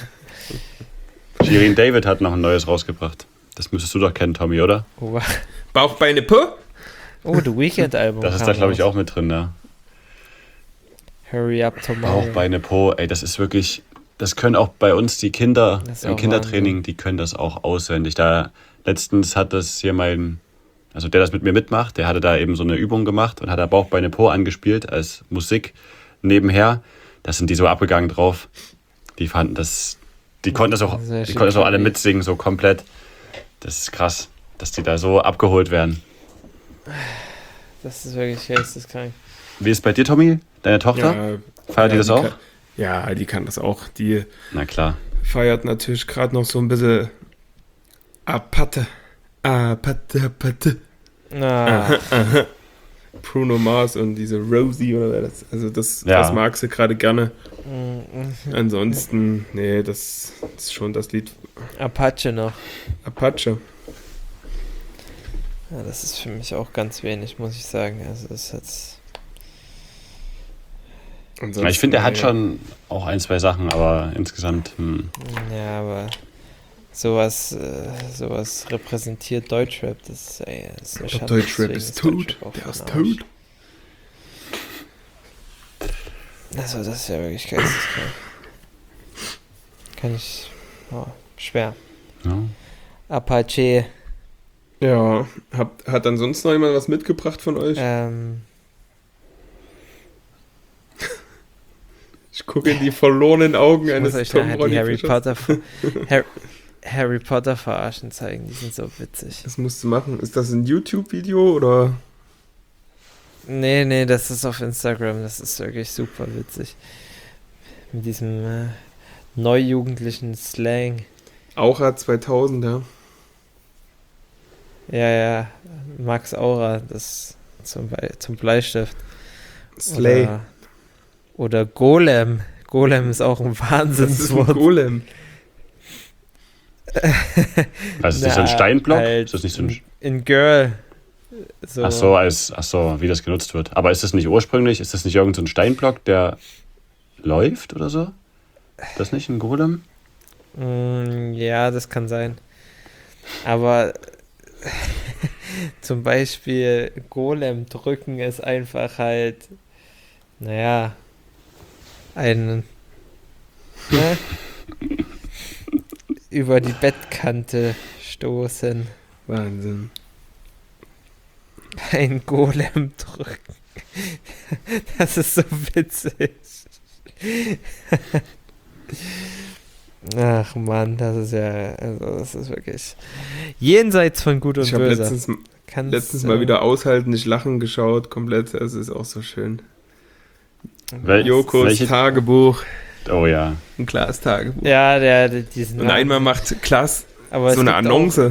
Shirin David hat noch ein neues rausgebracht. Das müsstest du doch kennen, Tommy, oder? Oh, Bauchbeine Po? The Weekend-Album. Das ist kam da, glaube ich, raus. auch mit drin, ne? Hurry Up Tomorrow. Bauch, Beine, Po, ey, das ist wirklich, das können auch bei uns die Kinder Das ist im auch Kindertraining, die können das auch auswendig. Da letztens hat das hier also der das mit mir mitmacht, der hatte da eben so eine Übung gemacht und hat da Bauch, Beine, Po angespielt als Musik nebenher. Da sind die so abgegangen drauf. Die fanden das, die konnten das auch, Sehr die konnten das auch alle schön. mitsingen, so komplett. Das ist krass, dass die da so abgeholt werden. Das ist wirklich geisteskrank. Wie ist es bei dir, Tommy? Deine Tochter? Feiert die das auch? Die kann das auch. Die Na klar. feiert natürlich gerade noch so ein bisschen Apate. Apate. Ah, Bruno Mars und diese Rosie oder das. Also das Ja. mag sie gerade gerne. mm, Ansonsten, nee, das ist schon das Lied Apache noch. Apache. Ja, das ist für mich auch ganz wenig, muss ich sagen. Also das ist jetzt... Ansonsten, Ich finde, er hat ja. schon auch 1, 2 Sachen, aber insgesamt, Ja, aber sowas repräsentiert Deutschrap. Das ist eine Der Schande. Deutschrap Deswegen ist tot. Deutschrap auch Der für ist den Arsch. tot. Also das ist ja wirklich geisteskrank. Kann ich... Oh, schwer. ja. Apache. Ja, hat ansonsten noch jemand was mitgebracht von euch? Ich gucke in die verlorenen Augen Ich eines muss euch Tom nachher die Ronny Harry Fischers. Potter, Harry Potter verarschen zeigen. Die sind so witzig. Das musst du machen. Ist das ein YouTube-Video oder? Nee, das ist auf Instagram. Das ist wirklich super witzig. Mit diesem neujugendlichen Slang. Aura 2000, ja. Ja, Max Aura, das zum Bleistift. Slay. Oder Golem. Golem ist auch ein Das ist ein Wahnsinnswort. Golem. Also ist das so ein Steinblock? Halt Ist das nicht so ein. in Girl. So. Ach so, wie das genutzt wird. Aber ist das nicht ursprünglich, ist das nicht irgend so ein Steinblock, der läuft oder so? Ist das nicht ein Golem? Ja, das kann sein. Aber zum Beispiel Golem drücken ist einfach halt, naja, ein über die Bettkante stoßen. Wahnsinn. Ein Golem drücken. Das ist so witzig. Ach Mann, das ist ja, also das ist wirklich jenseits von Gut und Ich habe Böse. letztens mal wieder aushalten, nicht lachen geschaut, komplett. Es ist auch so schön. Jokos Tagebuch. Oh ja. Ein Klaas-Tagebuch. Ja, diesen Und einmal macht Klaas aber so eine Annonce.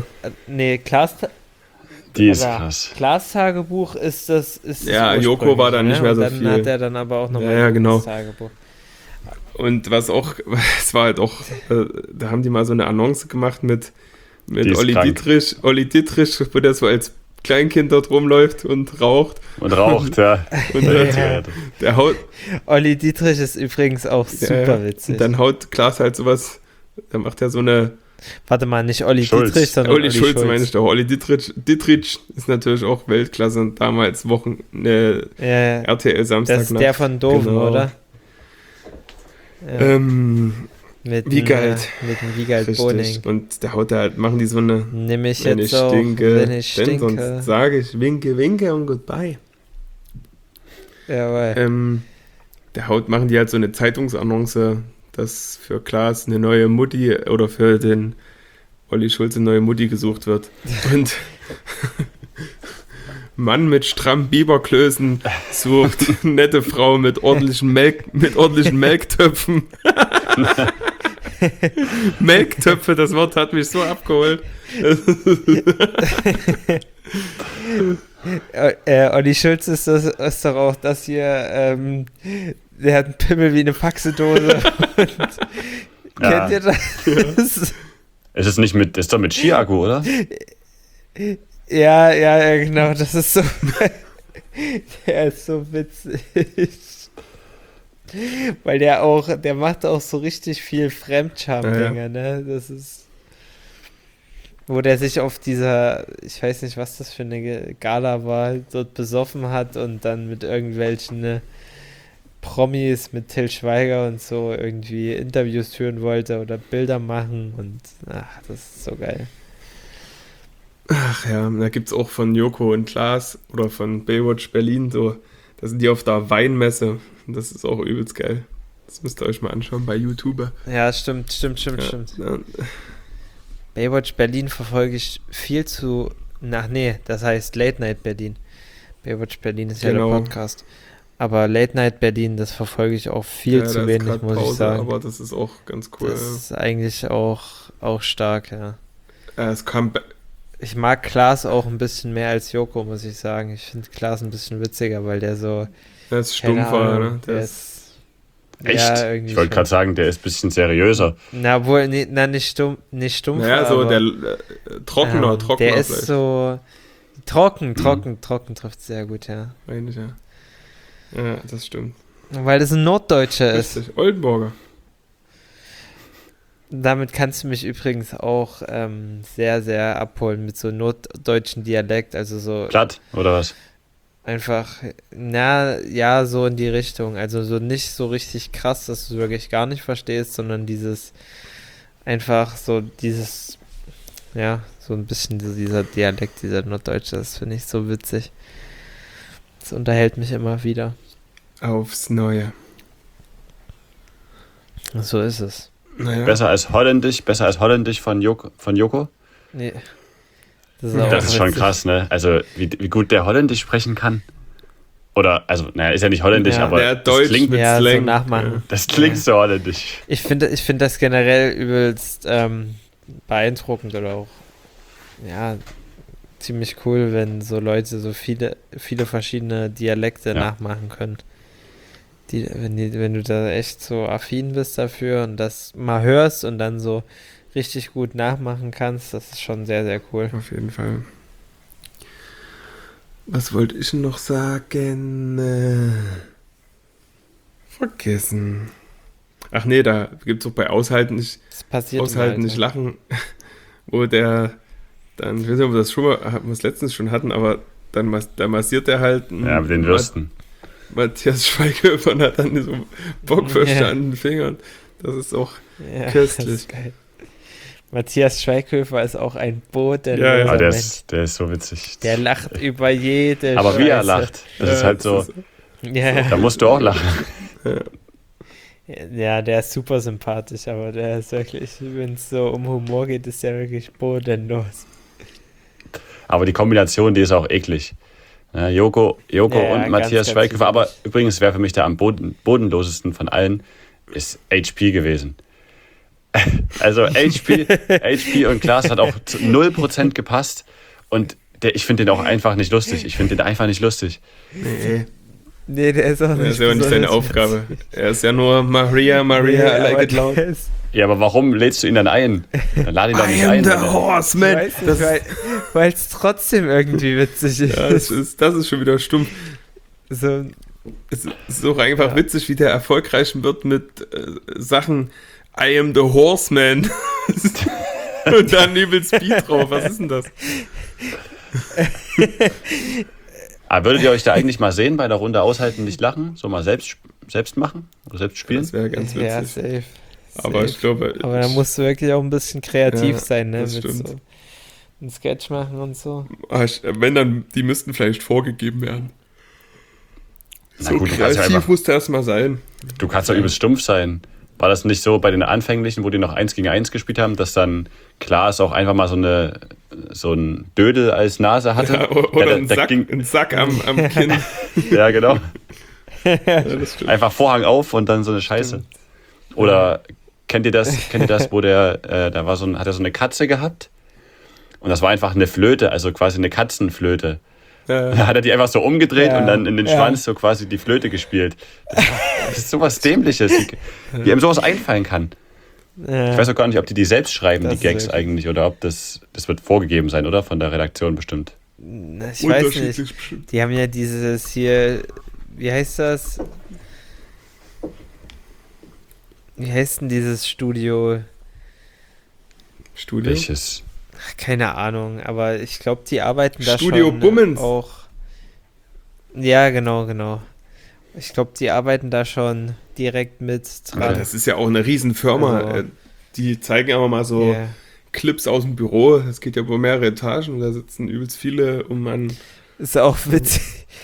Die ist krass. Klaas-Tagebuch ist das. Ist ja, das Joko war dann nicht mehr so dann viel. Dann hat er dann aber auch nochmal ja, genau. das Tagebuch. Und was auch, es war halt auch, da haben die mal so eine Annonce gemacht mit Olli Dietrich. Olli Dietrich, wo der so als Kleinkind dort rumläuft und raucht. Ja. Und der haut. Olli Dietrich ist übrigens auch super witzig. Und dann haut Klaas halt sowas, da macht er so eine. Warte mal, nicht Olli Dietrich, sondern Olli Schulz meine ich doch. Olli Dietrich ist natürlich auch Weltklasse und damals RTL Samstag. Das ist der von Doofen, genau. Oder? Ja. Wiegald. Mit dem Wiegald Boning. Und der haut da halt, machen die so eine. Nimm ich jetzt auch, wenn ich stinke. Sonst sage ich winke und goodbye. Jawohl. Machen die halt so eine Zeitungsannonce, dass für Klaas eine neue Mutti oder für den Olli Schulz eine neue Mutti gesucht wird. Und Mann mit strammen Biberklößen sucht nette Frau mit ordentlichen Melktöpfen. Melktöpfe, das Wort hat mich so abgeholt. Olli Schulz ist doch auch das hier, der hat einen Pimmel wie eine Faxedose. Kennt ihr das? Ja. Ist doch mit Ski-Akku, oder? Ja, genau, das ist so. Der ist so witzig. Weil der macht auch so richtig viel Fremdscham-Dinger, ne? Das ist. Wo der sich auf dieser, ich weiß nicht, was das für eine Gala war, dort besoffen hat und dann mit irgendwelchen Promis, mit Till Schweiger und so irgendwie Interviews führen wollte oder Bilder machen und das ist so geil. Ach ja, da gibt es auch von Joko und Klaas oder von Baywatch Berlin so, da sind die auf der Weinmesse und das ist auch übelst geil. Das müsst ihr euch mal anschauen bei YouTube. Ja, stimmt. Ja. Baywatch Berlin verfolge ich viel zu, das heißt Late Night Berlin. Baywatch Berlin ist ja der Podcast. Aber Late Night Berlin, das verfolge ich auch viel zu wenig, muss ich sagen. Aber das ist auch ganz cool. Das ist eigentlich auch stark, ja. Es kam... Ich mag Klaas auch ein bisschen mehr als Joko, muss ich sagen. Ich finde Klaas ein bisschen witziger, weil der so... Der ist stumpfer, ne? Der ist... Echt? Ja, ich wollte gerade sagen, der ist ein bisschen seriöser. Nicht stumpfer. Naja, so der trockener der vielleicht. ist so... Trocken trifft sehr gut, ja. Eigentlich, ja. Ja, das stimmt. Weil das ein Norddeutscher ist. Richtig, Oldenburger. Damit kannst du mich übrigens auch sehr, sehr abholen mit so norddeutschen Dialekt, also so... Platt, oder was? Einfach, so in die Richtung. Also so nicht so richtig krass, dass du es wirklich gar nicht verstehst, sondern so ein bisschen dieser Dialekt, dieser Norddeutsche, das finde ich so witzig. Das unterhält mich immer wieder. Aufs Neue. So ist es. Naja. Besser als Holländisch von Joko? Nee. Das ist schon krass, ne? Also, wie gut der Holländisch sprechen kann. Oder, also, ist ja nicht Holländisch, aber der Deutsch klingt mit Slang. So nachmachen. Ja. Das klingt so holländisch. Ich finde das generell übelst beeindruckend oder auch, ziemlich cool, wenn so Leute so viele verschiedene Dialekte nachmachen können. Wenn du da echt so affin bist dafür und das mal hörst und dann so richtig gut nachmachen kannst, das ist schon sehr, sehr cool. Auf jeden Fall. Was wollte ich noch sagen? Vergessen. Ach nee, da gibt es auch bei Aushalten nicht lachen, wo der dann, ich weiß nicht, ob wir das schon mal, wir es letztens schon hatten, aber dann massiert der halt mit den Würsten. Matthias Schweighöfer hat dann so Bockwürste an den Fingern. Das ist auch köstlich. Das ist geil. Matthias Schweighöfer ist auch ein bodenloser Ja, ja. Aber Mensch. der ist so witzig. Der lacht über jede Aber wie er Scheiße. lacht, das ist halt so, Ja, da musst du auch lachen. ja, der ist super sympathisch, aber der ist wirklich, wenn es so um Humor geht, ist der wirklich bodenlos. Aber die Kombination, die ist auch eklig. Ja, Joko Ja, und ganz, Matthias ganz Schweighöfer, aber widerlich. übrigens, wer für mich der am bodenlosesten von allen ist HP gewesen. Also HP und Klaas hat auch zu 0% gepasst und ich finde den auch einfach nicht lustig. Ich finde den einfach nicht lustig. Nee, Nee, der ist auch das nicht ist ja auch nicht seine besonders Aufgabe. Er ist ja nur Maria, Nee, I like aber it loud. der ist- Ja, aber warum lädst du ihn dann ein? Dann lade ihn doch I nicht am ein. the wenn er- horseman. Ich weiß Das, nicht, weil es trotzdem irgendwie witzig ist. ja, das ist schon wieder stumpf. So, Es ist auch einfach Ja. witzig, wie der erfolgreich wird mit Sachen I am the horseman. Und dann übelst Beat drauf. Was ist denn das? Aber würdet ihr euch da eigentlich mal sehen bei der Runde aushalten, nicht lachen? So mal selbst machen oder selbst spielen? Das wäre ganz ja, witzig. safe. Aber safe. ich glaube, Aber da musst du wirklich auch ein bisschen kreativ Ja, sein, ne? das Mit stimmt. so einem Sketch machen und so. wenn dann, die müssten vielleicht vorgegeben werden. Na So gut, du kannst ja kreativ einfach- muss der erstmal sein. Du kannst doch übelst stumpf sein. War das nicht so bei den Anfänglichen, wo die noch 1 gegen 1 gespielt haben, dass dann Klaas auch einfach mal so ein Dödel als Nase hatte? Ja, oder Ja, ein da Sack, ging- ein Sack am Kinn. Ja, genau. Ja, das stimmt. Einfach Vorhang auf und dann so eine Scheiße. Oder kennt ihr das, wo der, hat er so eine Katze gehabt? Und das war einfach eine Flöte, also quasi eine Katzenflöte. Da hat er die einfach so umgedreht Ja, und dann in den ja. Schwanz so quasi die Flöte gespielt. Das ist sowas Dämliches, wie ihm sowas einfallen kann. Ich weiß auch gar nicht, ob die selbst schreiben, Das die ist Gags wirklich- eigentlich, oder ob das wird vorgegeben sein, oder? Von der Redaktion bestimmt. Ich weiß nicht. Unterschiedlich bestimmt. Die haben ja dieses hier, wie heißt das? Wie heißt denn dieses Studio? Studio. Welches? Ach, keine Ahnung, aber ich glaube, die arbeiten da Studio schon Bummens. auch. Ja, genau. Ich glaube, die arbeiten da schon direkt mit Ja, dran. das ist ja auch eine Riesenfirma. Also- Die zeigen aber mal so Ja. Clips aus dem Büro. Das geht ja über mehrere Etagen. Da sitzen übelst viele um an. Ist auch witzig.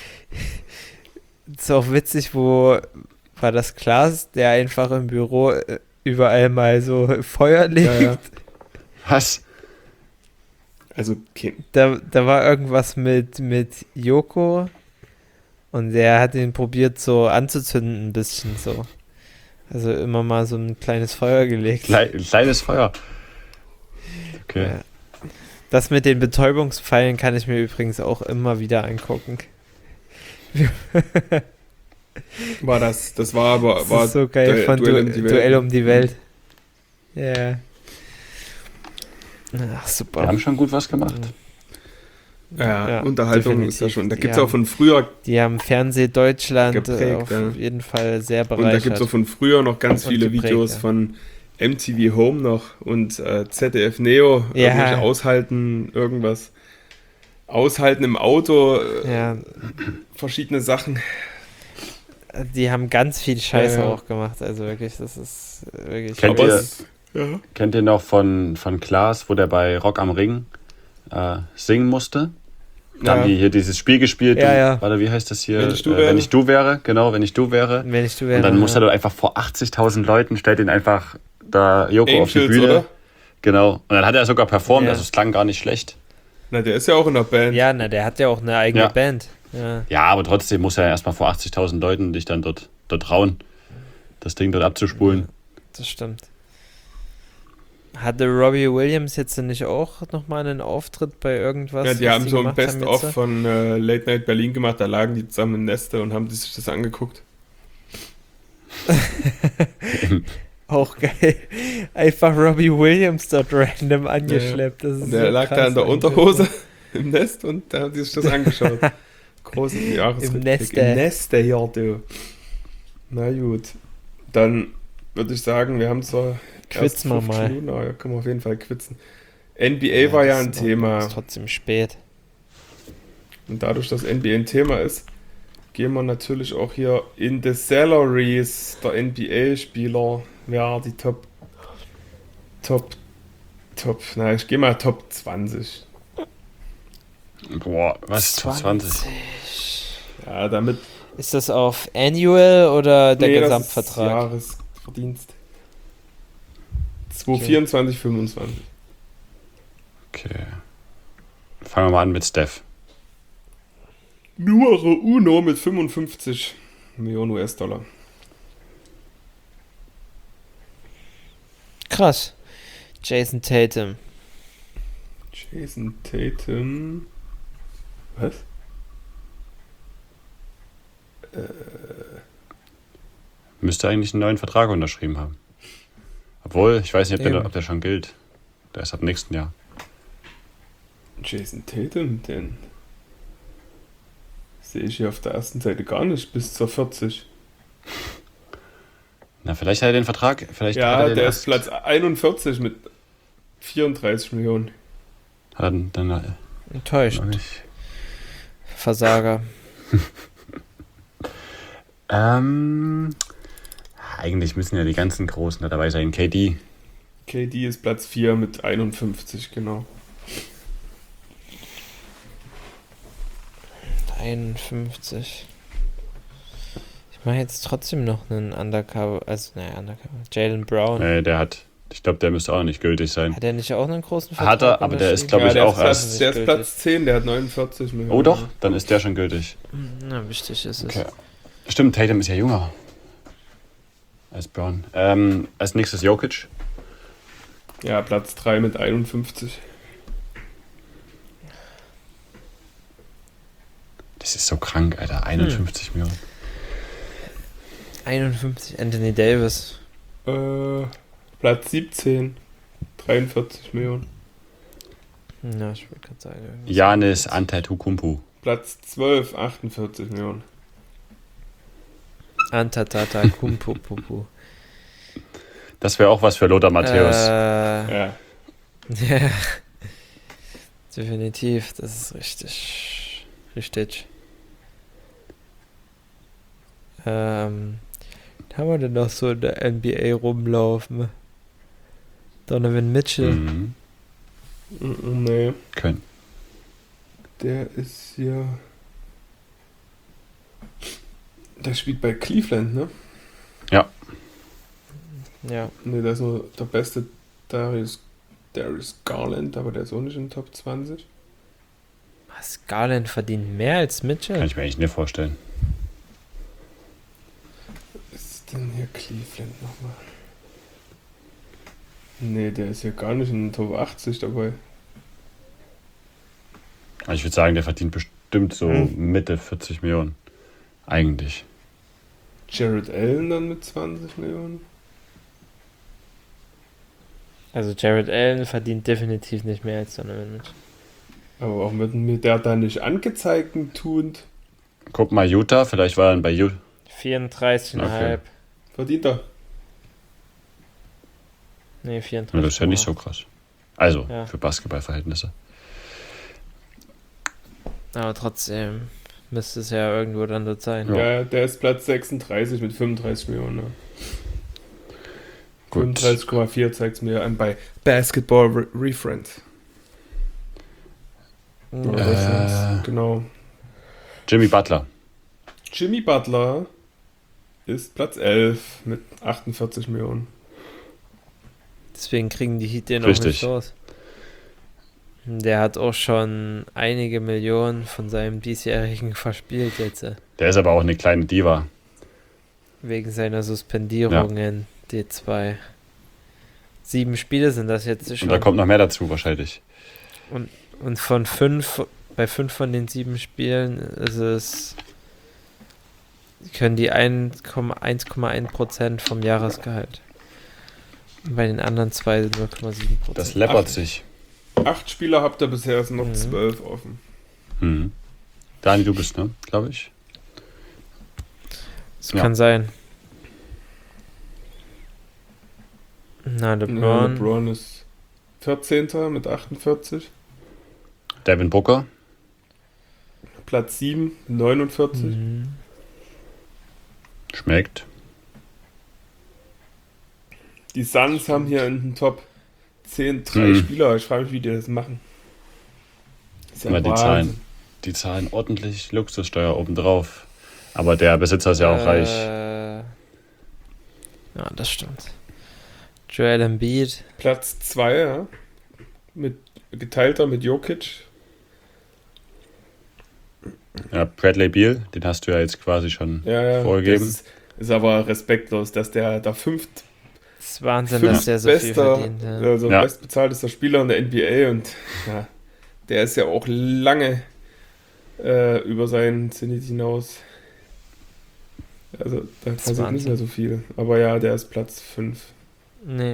Ist auch witzig, wo war das Klaas, der einfach im Büro überall mal so Feuer legt. Ja, ja. Was? Also, okay. Da war irgendwas mit Joko und der hat ihn probiert so anzuzünden ein bisschen so. Also immer mal so ein kleines Feuer gelegt. Kleines Feuer. Okay. Ja. Das mit den Betäubungspfeilen kann ich mir übrigens auch immer wieder angucken. War das war aber Das war ist so geil von Duell um die Welt. Ja. Ach, super. Wir haben schon gut was gemacht. Ja, Ja, Unterhaltung ist ja definitiv. schon. Da Die gibt es auch haben- von früher. Die haben Fernseh Deutschland Geprägt, auf ja. jeden Fall sehr Und da bereichert. gibt es auch von früher noch ganz Und viele geprägt, Videos ja. von MTV Home noch und ZDF Neo. Ja. Irgendwelche Aushalten, irgendwas. Aushalten im Auto, Ja, verschiedene Sachen. die haben ganz viel Scheiße Ja, ja. auch gemacht. Also wirklich, das ist wirklich. Kennt Aber ihr- es, ja. Kennt ihr noch von Klaas, wo der bei Rock am Ring singen musste? Da haben die hier dieses Spiel gespielt. Ja, ja. Warte, wie heißt das hier? Wenn ich du wäre. Wenn ich du wäre. Genau, wenn ich du wäre. Wenn ich du Und wäre. dann muss er ja. doch einfach vor 80.000 Leuten, stellt ihn einfach da Joko auf die Angels, Bühne. oder? Genau. Und dann hat er sogar performt, Ja. also es klang gar nicht schlecht. Na, der ist ja auch in der Band. Ja, na, der hat ja auch eine eigene Ja. Band. Ja. Ja, aber trotzdem muss er erstmal vor 80.000 Leuten dich dann dort trauen, das Ding dort abzuspulen. Das stimmt. Hatte Robbie Williams jetzt nicht auch nochmal einen Auftritt bei irgendwas? Ja, die was haben so ein gemacht Best-of jetzt? von Late Night Berlin gemacht. Da lagen die zusammen im Neste und haben sich das angeguckt. Auch geil. Einfach Robbie Williams dort random angeschleppt. Das ist Der so lag krass da in der eigentlich. Unterhose im Nest und da haben die sich das angeschaut. Großen Jahresrückblick. Im Neste. Im Neste, ja, du. Na gut. Dann würde ich sagen, wir haben zwar Quitzen wir mal. Minuten, aber können wir auf jeden Fall quitzen. NBA war ja ein Thema. Ist trotzdem spät. Und dadurch, dass NBA ein Thema ist, gehen wir natürlich auch hier in the Salaries der NBA-Spieler. Wer die Top ich gehe mal Top 20. Boah, was? Top 20? Ja, damit. Ist das auf Annual oder der Nee, Gesamtvertrag? Das ist Jahresverdienst. 224, 25. Okay. Fangen wir mal an mit Steph. Numero uno mit 55 Millionen US-Dollar. Krass. Jason Tatum. Jason Tatum. Was? Müsste eigentlich einen neuen Vertrag unterschrieben haben. Obwohl, ich weiß nicht, Eben. ob der schon gilt. Der ist ab nächsten Jahr. Jason Tatum, den sehe ich hier auf der ersten Seite gar nicht, bis zur 40. Na, vielleicht hat er den Vertrag. Vielleicht hat Ja, er den der erst- ist Platz 41 mit 34 Millionen. Dann Enttäuscht. noch nicht. Versager. Eigentlich müssen ja die ganzen Großen da dabei sein. KD. KD ist Platz 4 mit 51, genau. 51. Ich mache jetzt trotzdem noch einen Undercover. Undercover. Jalen Brown. Ich glaube, der müsste auch nicht gültig sein. Hat er nicht auch einen großen Hat er, aber der ist, glaub ich, der auch ist Platz, erst- der ist Platz 10, der hat 49 Millionen. Oh doch, dann ist der schon gültig. Na, wichtig ist es. Okay. Stimmt, Tatum ist ja jünger als Brown. Als nächstes Jokic. Ja, Platz 3 mit 51. Das ist so krank, Alter. 51 Millionen. 51. Anthony Davis. Platz 17, 43 Millionen. Na, ich wollte gerade sagen. irgendwas Giannis anderes. Antetokounmpo. Platz 12, 48 Millionen. Antatata Kumpupupu. Das wäre auch was für Lothar Matthäus. Ja. Ja. Definitiv, das ist richtig. Richtig. Haben wir denn noch so in der NBA rumlaufen? Donovan Mitchell. Mhm. Nee, Können. der ist ja. Der spielt bei Cleveland, ne? Ja. Ne, der ist nur der beste Darius Garland, aber der ist auch nicht in den Top 20. Was? Garland verdient mehr als Kann Mitchell? ich mir eigentlich nicht vorstellen. Was ist denn hier Cleveland nochmal? Ne, der ist ja gar nicht in den Top 80 dabei. Also ich würde sagen, der verdient bestimmt so Mitte 40 Millionen. Eigentlich. Jared Allen dann mit 20 Millionen. Also Jared Allen verdient definitiv nicht mehr als Donovan Mitchell. Aber auch mit der da nicht angezeigten Tund Guck mal, Utah, vielleicht war er dann bei Utah. 34,5. Okay. verdient er. Nee, 34. Das ist ja nicht so krass. Also, Ja. für Basketballverhältnisse. Aber trotzdem müsste es ja irgendwo dann dort sein. Ja. Ja, der ist Platz 36 mit 35 Millionen. Ne? Gut. 35,4 zeigt es mir an bei Basketball Reference. Mhm. Genau. Jimmy Butler. Jimmy Butler ist Platz 11 mit 48 Millionen. Deswegen kriegen die Heat den auch Richtig. nicht los. Der hat auch schon einige Millionen von seinem diesjährigen verspielt jetzt. Der ist aber auch eine kleine Diva. Wegen seiner Suspendierung in D2. 7 Spiele sind das jetzt Und schon. da kommt noch mehr dazu wahrscheinlich. Und bei 5 von den 7 Spielen ist es, können die 1,1% vom Jahresgehalt. Und bei den anderen 2 sind 0,7%. Das läppert Ach. sich. 8 Spieler habt ihr bisher, es sind noch Mhm. 12 offen. Mhm. Dani, du bist, ne? Glaube ich. Das Ja. kann sein. Na, Ja, LeBron. LeBron ist 14. mit 48. Devin Booker. Platz 7 mit 49. Mhm. Schmeckt. Die Suns haben hier in den Top 10-3 Spieler. Ich frage mich, wie die das machen. Das ist ja Immer Wahnsinn. die zahlen ordentlich Luxussteuer obendrauf. Aber der Besitzer ist ja auch reich. Ja, das stimmt. Joel Embiid. Platz 2, ja. Geteilter mit Jokic. Ja, Bradley Beal, den hast du ja jetzt quasi schon Ja, vorgegeben. das ist aber respektlos, dass der da Das ist Wahnsinn, dass der so viel bester, verdient. Ja. also Ja. bestbezahltester Spieler in der NBA und ja, der ist ja auch lange über seinen Zenit hinaus. Also da ist passiert nicht Wahnsinn. mehr so viel. Aber ja, der ist Platz 5. Nee.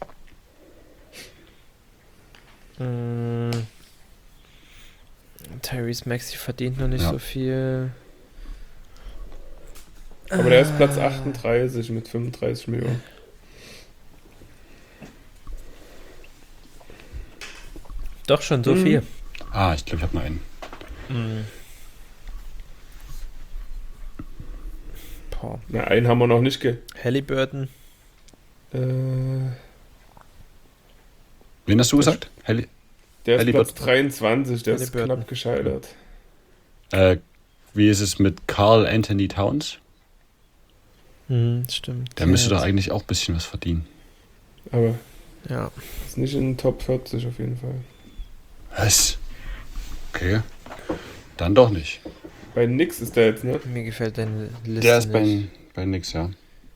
Tyrese Maxey verdient noch nicht Ja. so viel. Aber der ist Platz 38 mit 35 Millionen. Doch schon so viel. Ich glaube, ich habe noch einen. Boah. Na, einen haben wir noch nicht Halliburton. Wen hast du gesagt? Der ist Halliburton. Platz 23, der ist Halliburton. knapp gescheitert. Wie ist es mit Karl Anthony Towns? Stimmt. Der müsste doch eigentlich auch ein bisschen was verdienen. Aber Ja. ist nicht in den Top 40 auf jeden Fall. Was? Okay. Dann doch nicht. Bei Nix ist der jetzt, ne? Mir gefällt deine Liste Der ist nicht. bei nix, ja.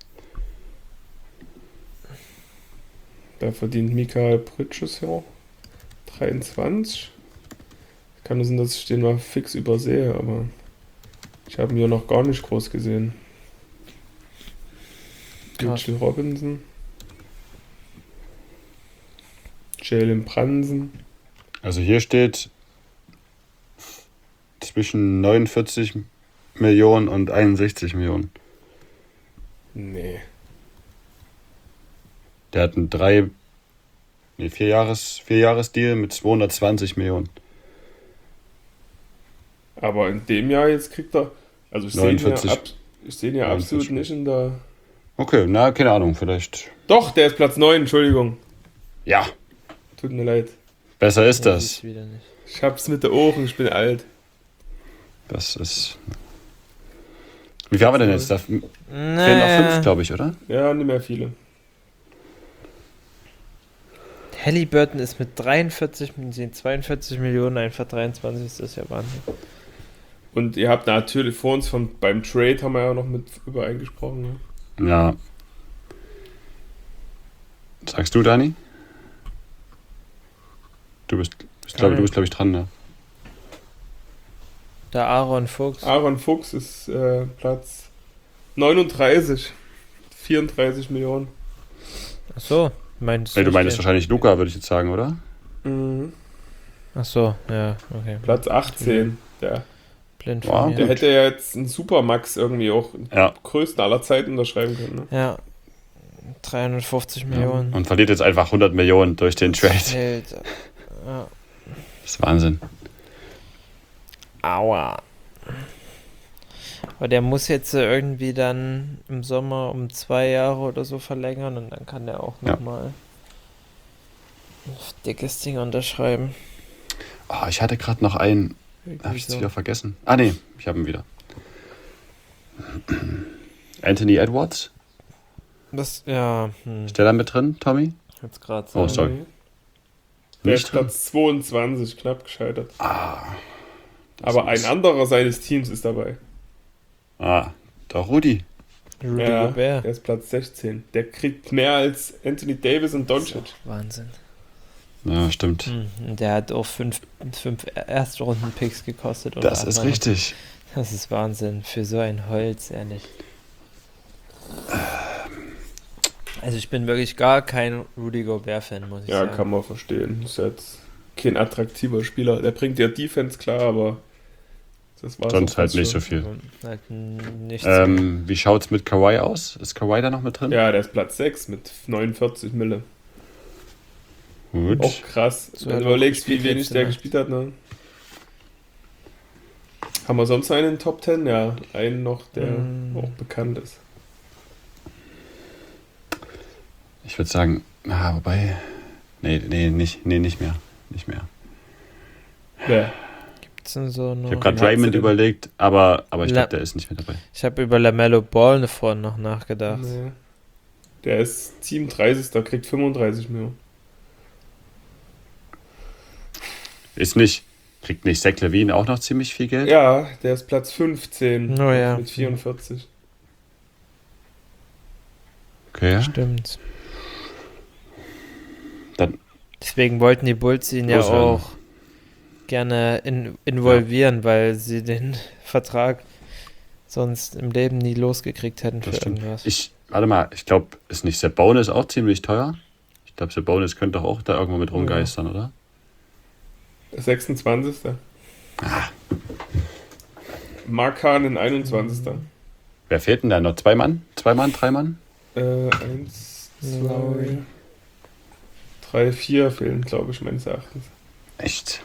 Da verdient Michael Bridges ja 23. Kann es sein, dass ich den mal fix übersehe, aber ich habe ihn ja noch gar nicht groß gesehen. Krass. Mitchell Robinson. Jalen Brunson. Also hier steht zwischen 49 Millionen und 61 Millionen. Nee. Der hat einen 4-Jahres-Deal mit 220 Millionen. Aber in dem Jahr jetzt kriegt er. Also ich sehe ihn ja, 49. ich sehe ihn ja absolut 49. nicht in der. Okay, na, keine Ahnung, vielleicht. Doch, der ist Platz 9, Entschuldigung. Ja, Tut mir leid. besser ist Nee, das. siehst wieder nicht. Ich hab's mit den Ohren, ich bin alt. Das ist. Wie viel haben wir denn jetzt? Da fehlen noch 5, Naja. glaube ich, oder? Ja, nicht mehr viele. Halliburton ist mit 42 Millionen einfach 23. Das ist ja Wahnsinn. Und ihr habt natürlich vor uns beim Trade haben wir ja noch mit übereingesprochen. Ne? Ja. Sagst du, Dani? Du bist glaube ich, dran, ne? Der Aaron Fuchs. Aaron Fuchs ist Platz 39. 34 Millionen. Achso, meinst Nee, du meinst den? wahrscheinlich Luca, würde ich jetzt sagen, oder? Mhm. Achso, ja, okay. Platz 18. Der Blind Wow, von Der mir. hätte ja jetzt einen Supermax irgendwie auch den Ja. größten aller Zeiten unterschreiben können. Ne? Ja. 350 Millionen. Und verliert jetzt einfach 100 Millionen durch den Trade. Alter. Ja. Das ist Wahnsinn. Aua. Aber der muss jetzt irgendwie dann im Sommer um 2 Jahre oder so verlängern und dann kann der auch Ja. nochmal ein dickes Ding unterschreiben. Oh, ich hatte gerade noch einen. Hab Irgendwie ich jetzt so. wieder vergessen? Ah, nee, ich habe ihn wieder. Anthony Edwards? Das, ja, Ist der da mit drin, Tommy? jetzt gerade Oh, so. sorry. Der Nicht ist drin? Platz 22, knapp gescheitert. Das Aber ein ist- anderer seines Teams ist dabei. der Rudi. Rudy Ja, Gobert. der ist Platz 16. Der kriegt mehr als Anthony Davis und Doncic. Wahnsinn. Ja, stimmt. Und der hat auch 5 Erstrunden-Picks gekostet. unter Das ist anderem. richtig. Das ist Wahnsinn für so ein Holz, ehrlich. Also ich bin wirklich gar kein Rudy Gobert-Fan, muss ich Ja, sagen. kann man verstehen. Ist jetzt kein attraktiver Spieler. Der bringt ja Defense klar, aber das war Sonst halt nicht so viel. Aber halt nichts. Wie schaut's mit Kawhi aus? Ist Kawhi da noch mit drin? Ja, der ist Platz 6 mit 49 Mille. Gut. Auch krass. So Wenn hat du er auch überlegst, wie gespielt wenig letzte der Nacht. gespielt hat, ne? Haben wir sonst einen in den Top 10? Ja, einen noch, der auch bekannt ist. Ich würde sagen, wobei, nicht mehr. Nicht mehr. Ja. Gibt's denn so noch? Ich habe gerade Wen hat sie Raymond denn? überlegt, aber ich glaube, der ist nicht mehr dabei. Ich habe über LaMelo Ball vorhin noch nachgedacht. Nee. Der ist Team 30. Kriegt 35 Millionen. Kriegt nicht Zach LaVine auch noch ziemlich viel Geld? Ja, der ist Platz 15 Oh ja. mit 44. Okay. Stimmt. Dann, Deswegen wollten die Bulls ihn ja Loswerden. auch gerne involvieren, weil sie den Vertrag sonst im Leben nie losgekriegt hätten für das stimmt. irgendwas. Warte mal, ich glaube, ist nicht Sabonis auch ziemlich teuer? Ich glaube, Sabonis könnte doch auch da irgendwo mit rumgeistern, oder? 26. Mark Hahn 21. Wer fehlt denn da noch? 2 Mann? 2 Mann? 3 Mann? 1, 2, Lowry. 3, 4 fehlen, glaube ich, meines Erachtens. Echt?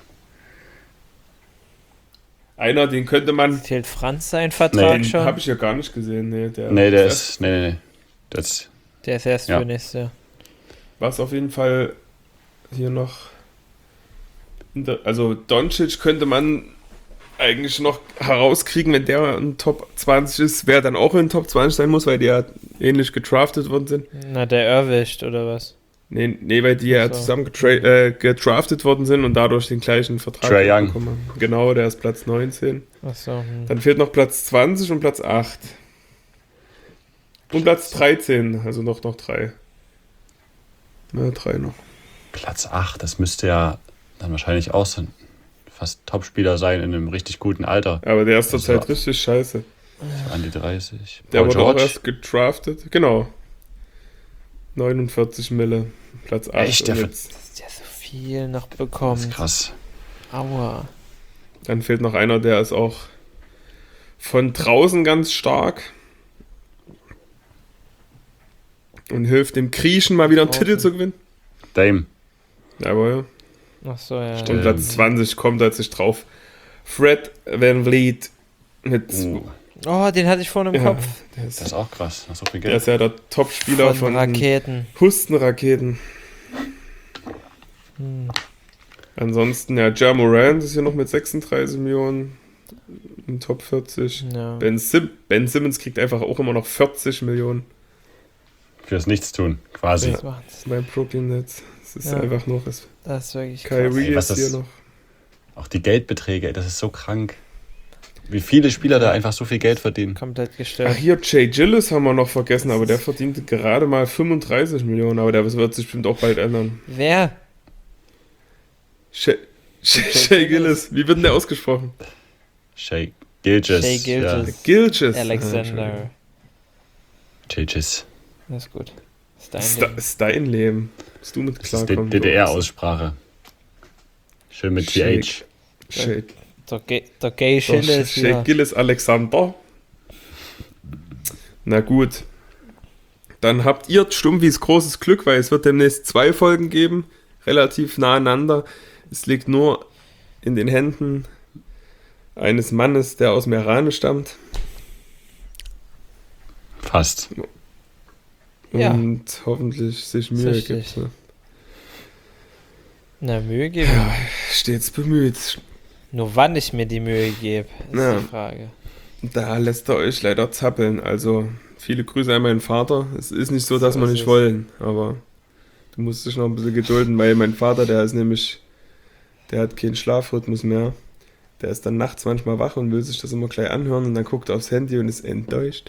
Einer, den könnte man. Fehlt Franz sein Vertrag Den schon? habe ich ja gar nicht gesehen. Nee, Der ist. Nee. Das, Der ist erst Ja. für nächstes Jahr. Was auf jeden Fall hier noch. Also Doncic könnte man eigentlich noch herauskriegen, wenn der in Top 20 ist, wer dann auch in Top 20 sein muss, weil die ja ähnlich gedraftet worden sind. Na, der erwischt, oder was? Nee, weil die ja So. zusammen gedraftet worden sind und dadurch den gleichen Vertrag Trae Young. bekommen haben. Genau, der ist Platz 19. Achso. Dann fehlt noch Platz 20 und Platz 8. Und Platz 13, also noch 3. Ja, 3 noch. Platz 8, das müsste ja dann wahrscheinlich auch so ein fast Topspieler sein in einem richtig guten Alter. Aber der ist Das zurzeit war- richtig scheiße. So an die 30. Der Paul wurde auch George? erst gedraftet. Genau. 49 Mille. Platz 8. Echt? Und Der jetzt, Dass der so viel noch Das ist bekommt. krass. Aua. dann fehlt noch einer, der ist auch von draußen ganz stark. Und hilft dem Griechen mal wieder einen Draußen. Titel zu gewinnen. Dame. Jawohl. Achso, ja. Und Platz 20 kommt er sich drauf. Fred VanVleet mit. Oh, den hatte ich vorhin im Ja, Kopf. der Das ist ist, auch krass. Das ist so viel der Geld. ist ja der Topspieler von Raketen. Hustenraketen. Ansonsten, ja, Ja Morant ist hier noch mit 36 Millionen im Top 40. Ja. Ben Simmons kriegt einfach auch immer noch 40 Millionen Fürs Nichtstun, quasi. Das macht's. bei Brooklyn Nets. Das ist Ja. einfach noch. Das ist wirklich krass. Kyrie Ey, was ist hier das- noch. Auch die Geldbeträge, ey, das ist so krank. Wie viele Spieler da einfach so viel Geld verdienen. Komplett Ach, gestört. hier Jay Gillis haben wir noch vergessen, aber der verdient gerade mal 35 Millionen, aber der wird sich bestimmt auch bald ändern. Wer? Jay Gillis, wie wird denn der ausgesprochen? Shea Gilgeous. Shea Gilgeous. Ja. Gilgis. Alexander. Gilgeous. Das ist gut. Das ist dein Ding. Ist dein Leben. Bist du mit Das ist die klarkommen? DDR-Aussprache. Schön mit TH. Shay Der Gay Schille ist hier. Gillis Alexander. Na gut. Dann habt ihr Stumpfis großes Glück, weil es wird demnächst 2 Folgen geben. Relativ nah aneinander. Es liegt nur in den Händen eines Mannes, der aus dem Iran stammt. Fast. Ja. Und hoffentlich sich Mühe Richtig. gibt. Ne? Na, Mühe geben. Stets bemüht. Nur wann ich mir die Mühe gebe, ist Ja. die Frage. Da lässt er euch leider zappeln. Also viele Grüße an meinen Vater. Es ist nicht so, dass So wir ist nicht es. wollen, aber du musst dich noch ein bisschen gedulden, weil mein Vater, der hat keinen Schlafrhythmus mehr. Der ist dann nachts manchmal wach und will sich das immer gleich anhören und dann guckt er aufs Handy und ist enttäuscht.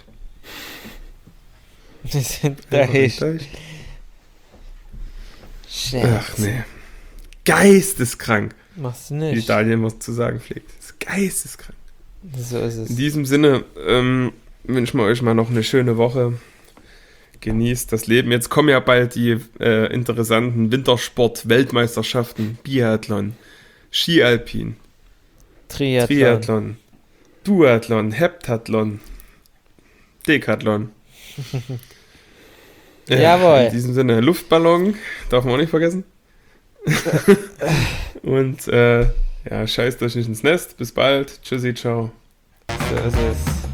Die sind Einfach echt enttäuscht. schlecht. Ach nee. Geisteskrank, Machst du wie nicht. Daniel immer zu sagen pflegt. Das ist geisteskrank. So ist es. In diesem Sinne wünschen wir euch mal noch eine schöne Woche. Genießt das Leben. Jetzt kommen ja bald die interessanten Wintersport-Weltmeisterschaften. Biathlon, Skialpin, Triathlon, Duathlon, Heptathlon, Dekathlon. Jawohl. In diesem Sinne, Luftballon, darf man auch nicht vergessen. Und ja, scheißt euch nicht ins Nest. Bis bald. Tschüssi, ciao. So ist es.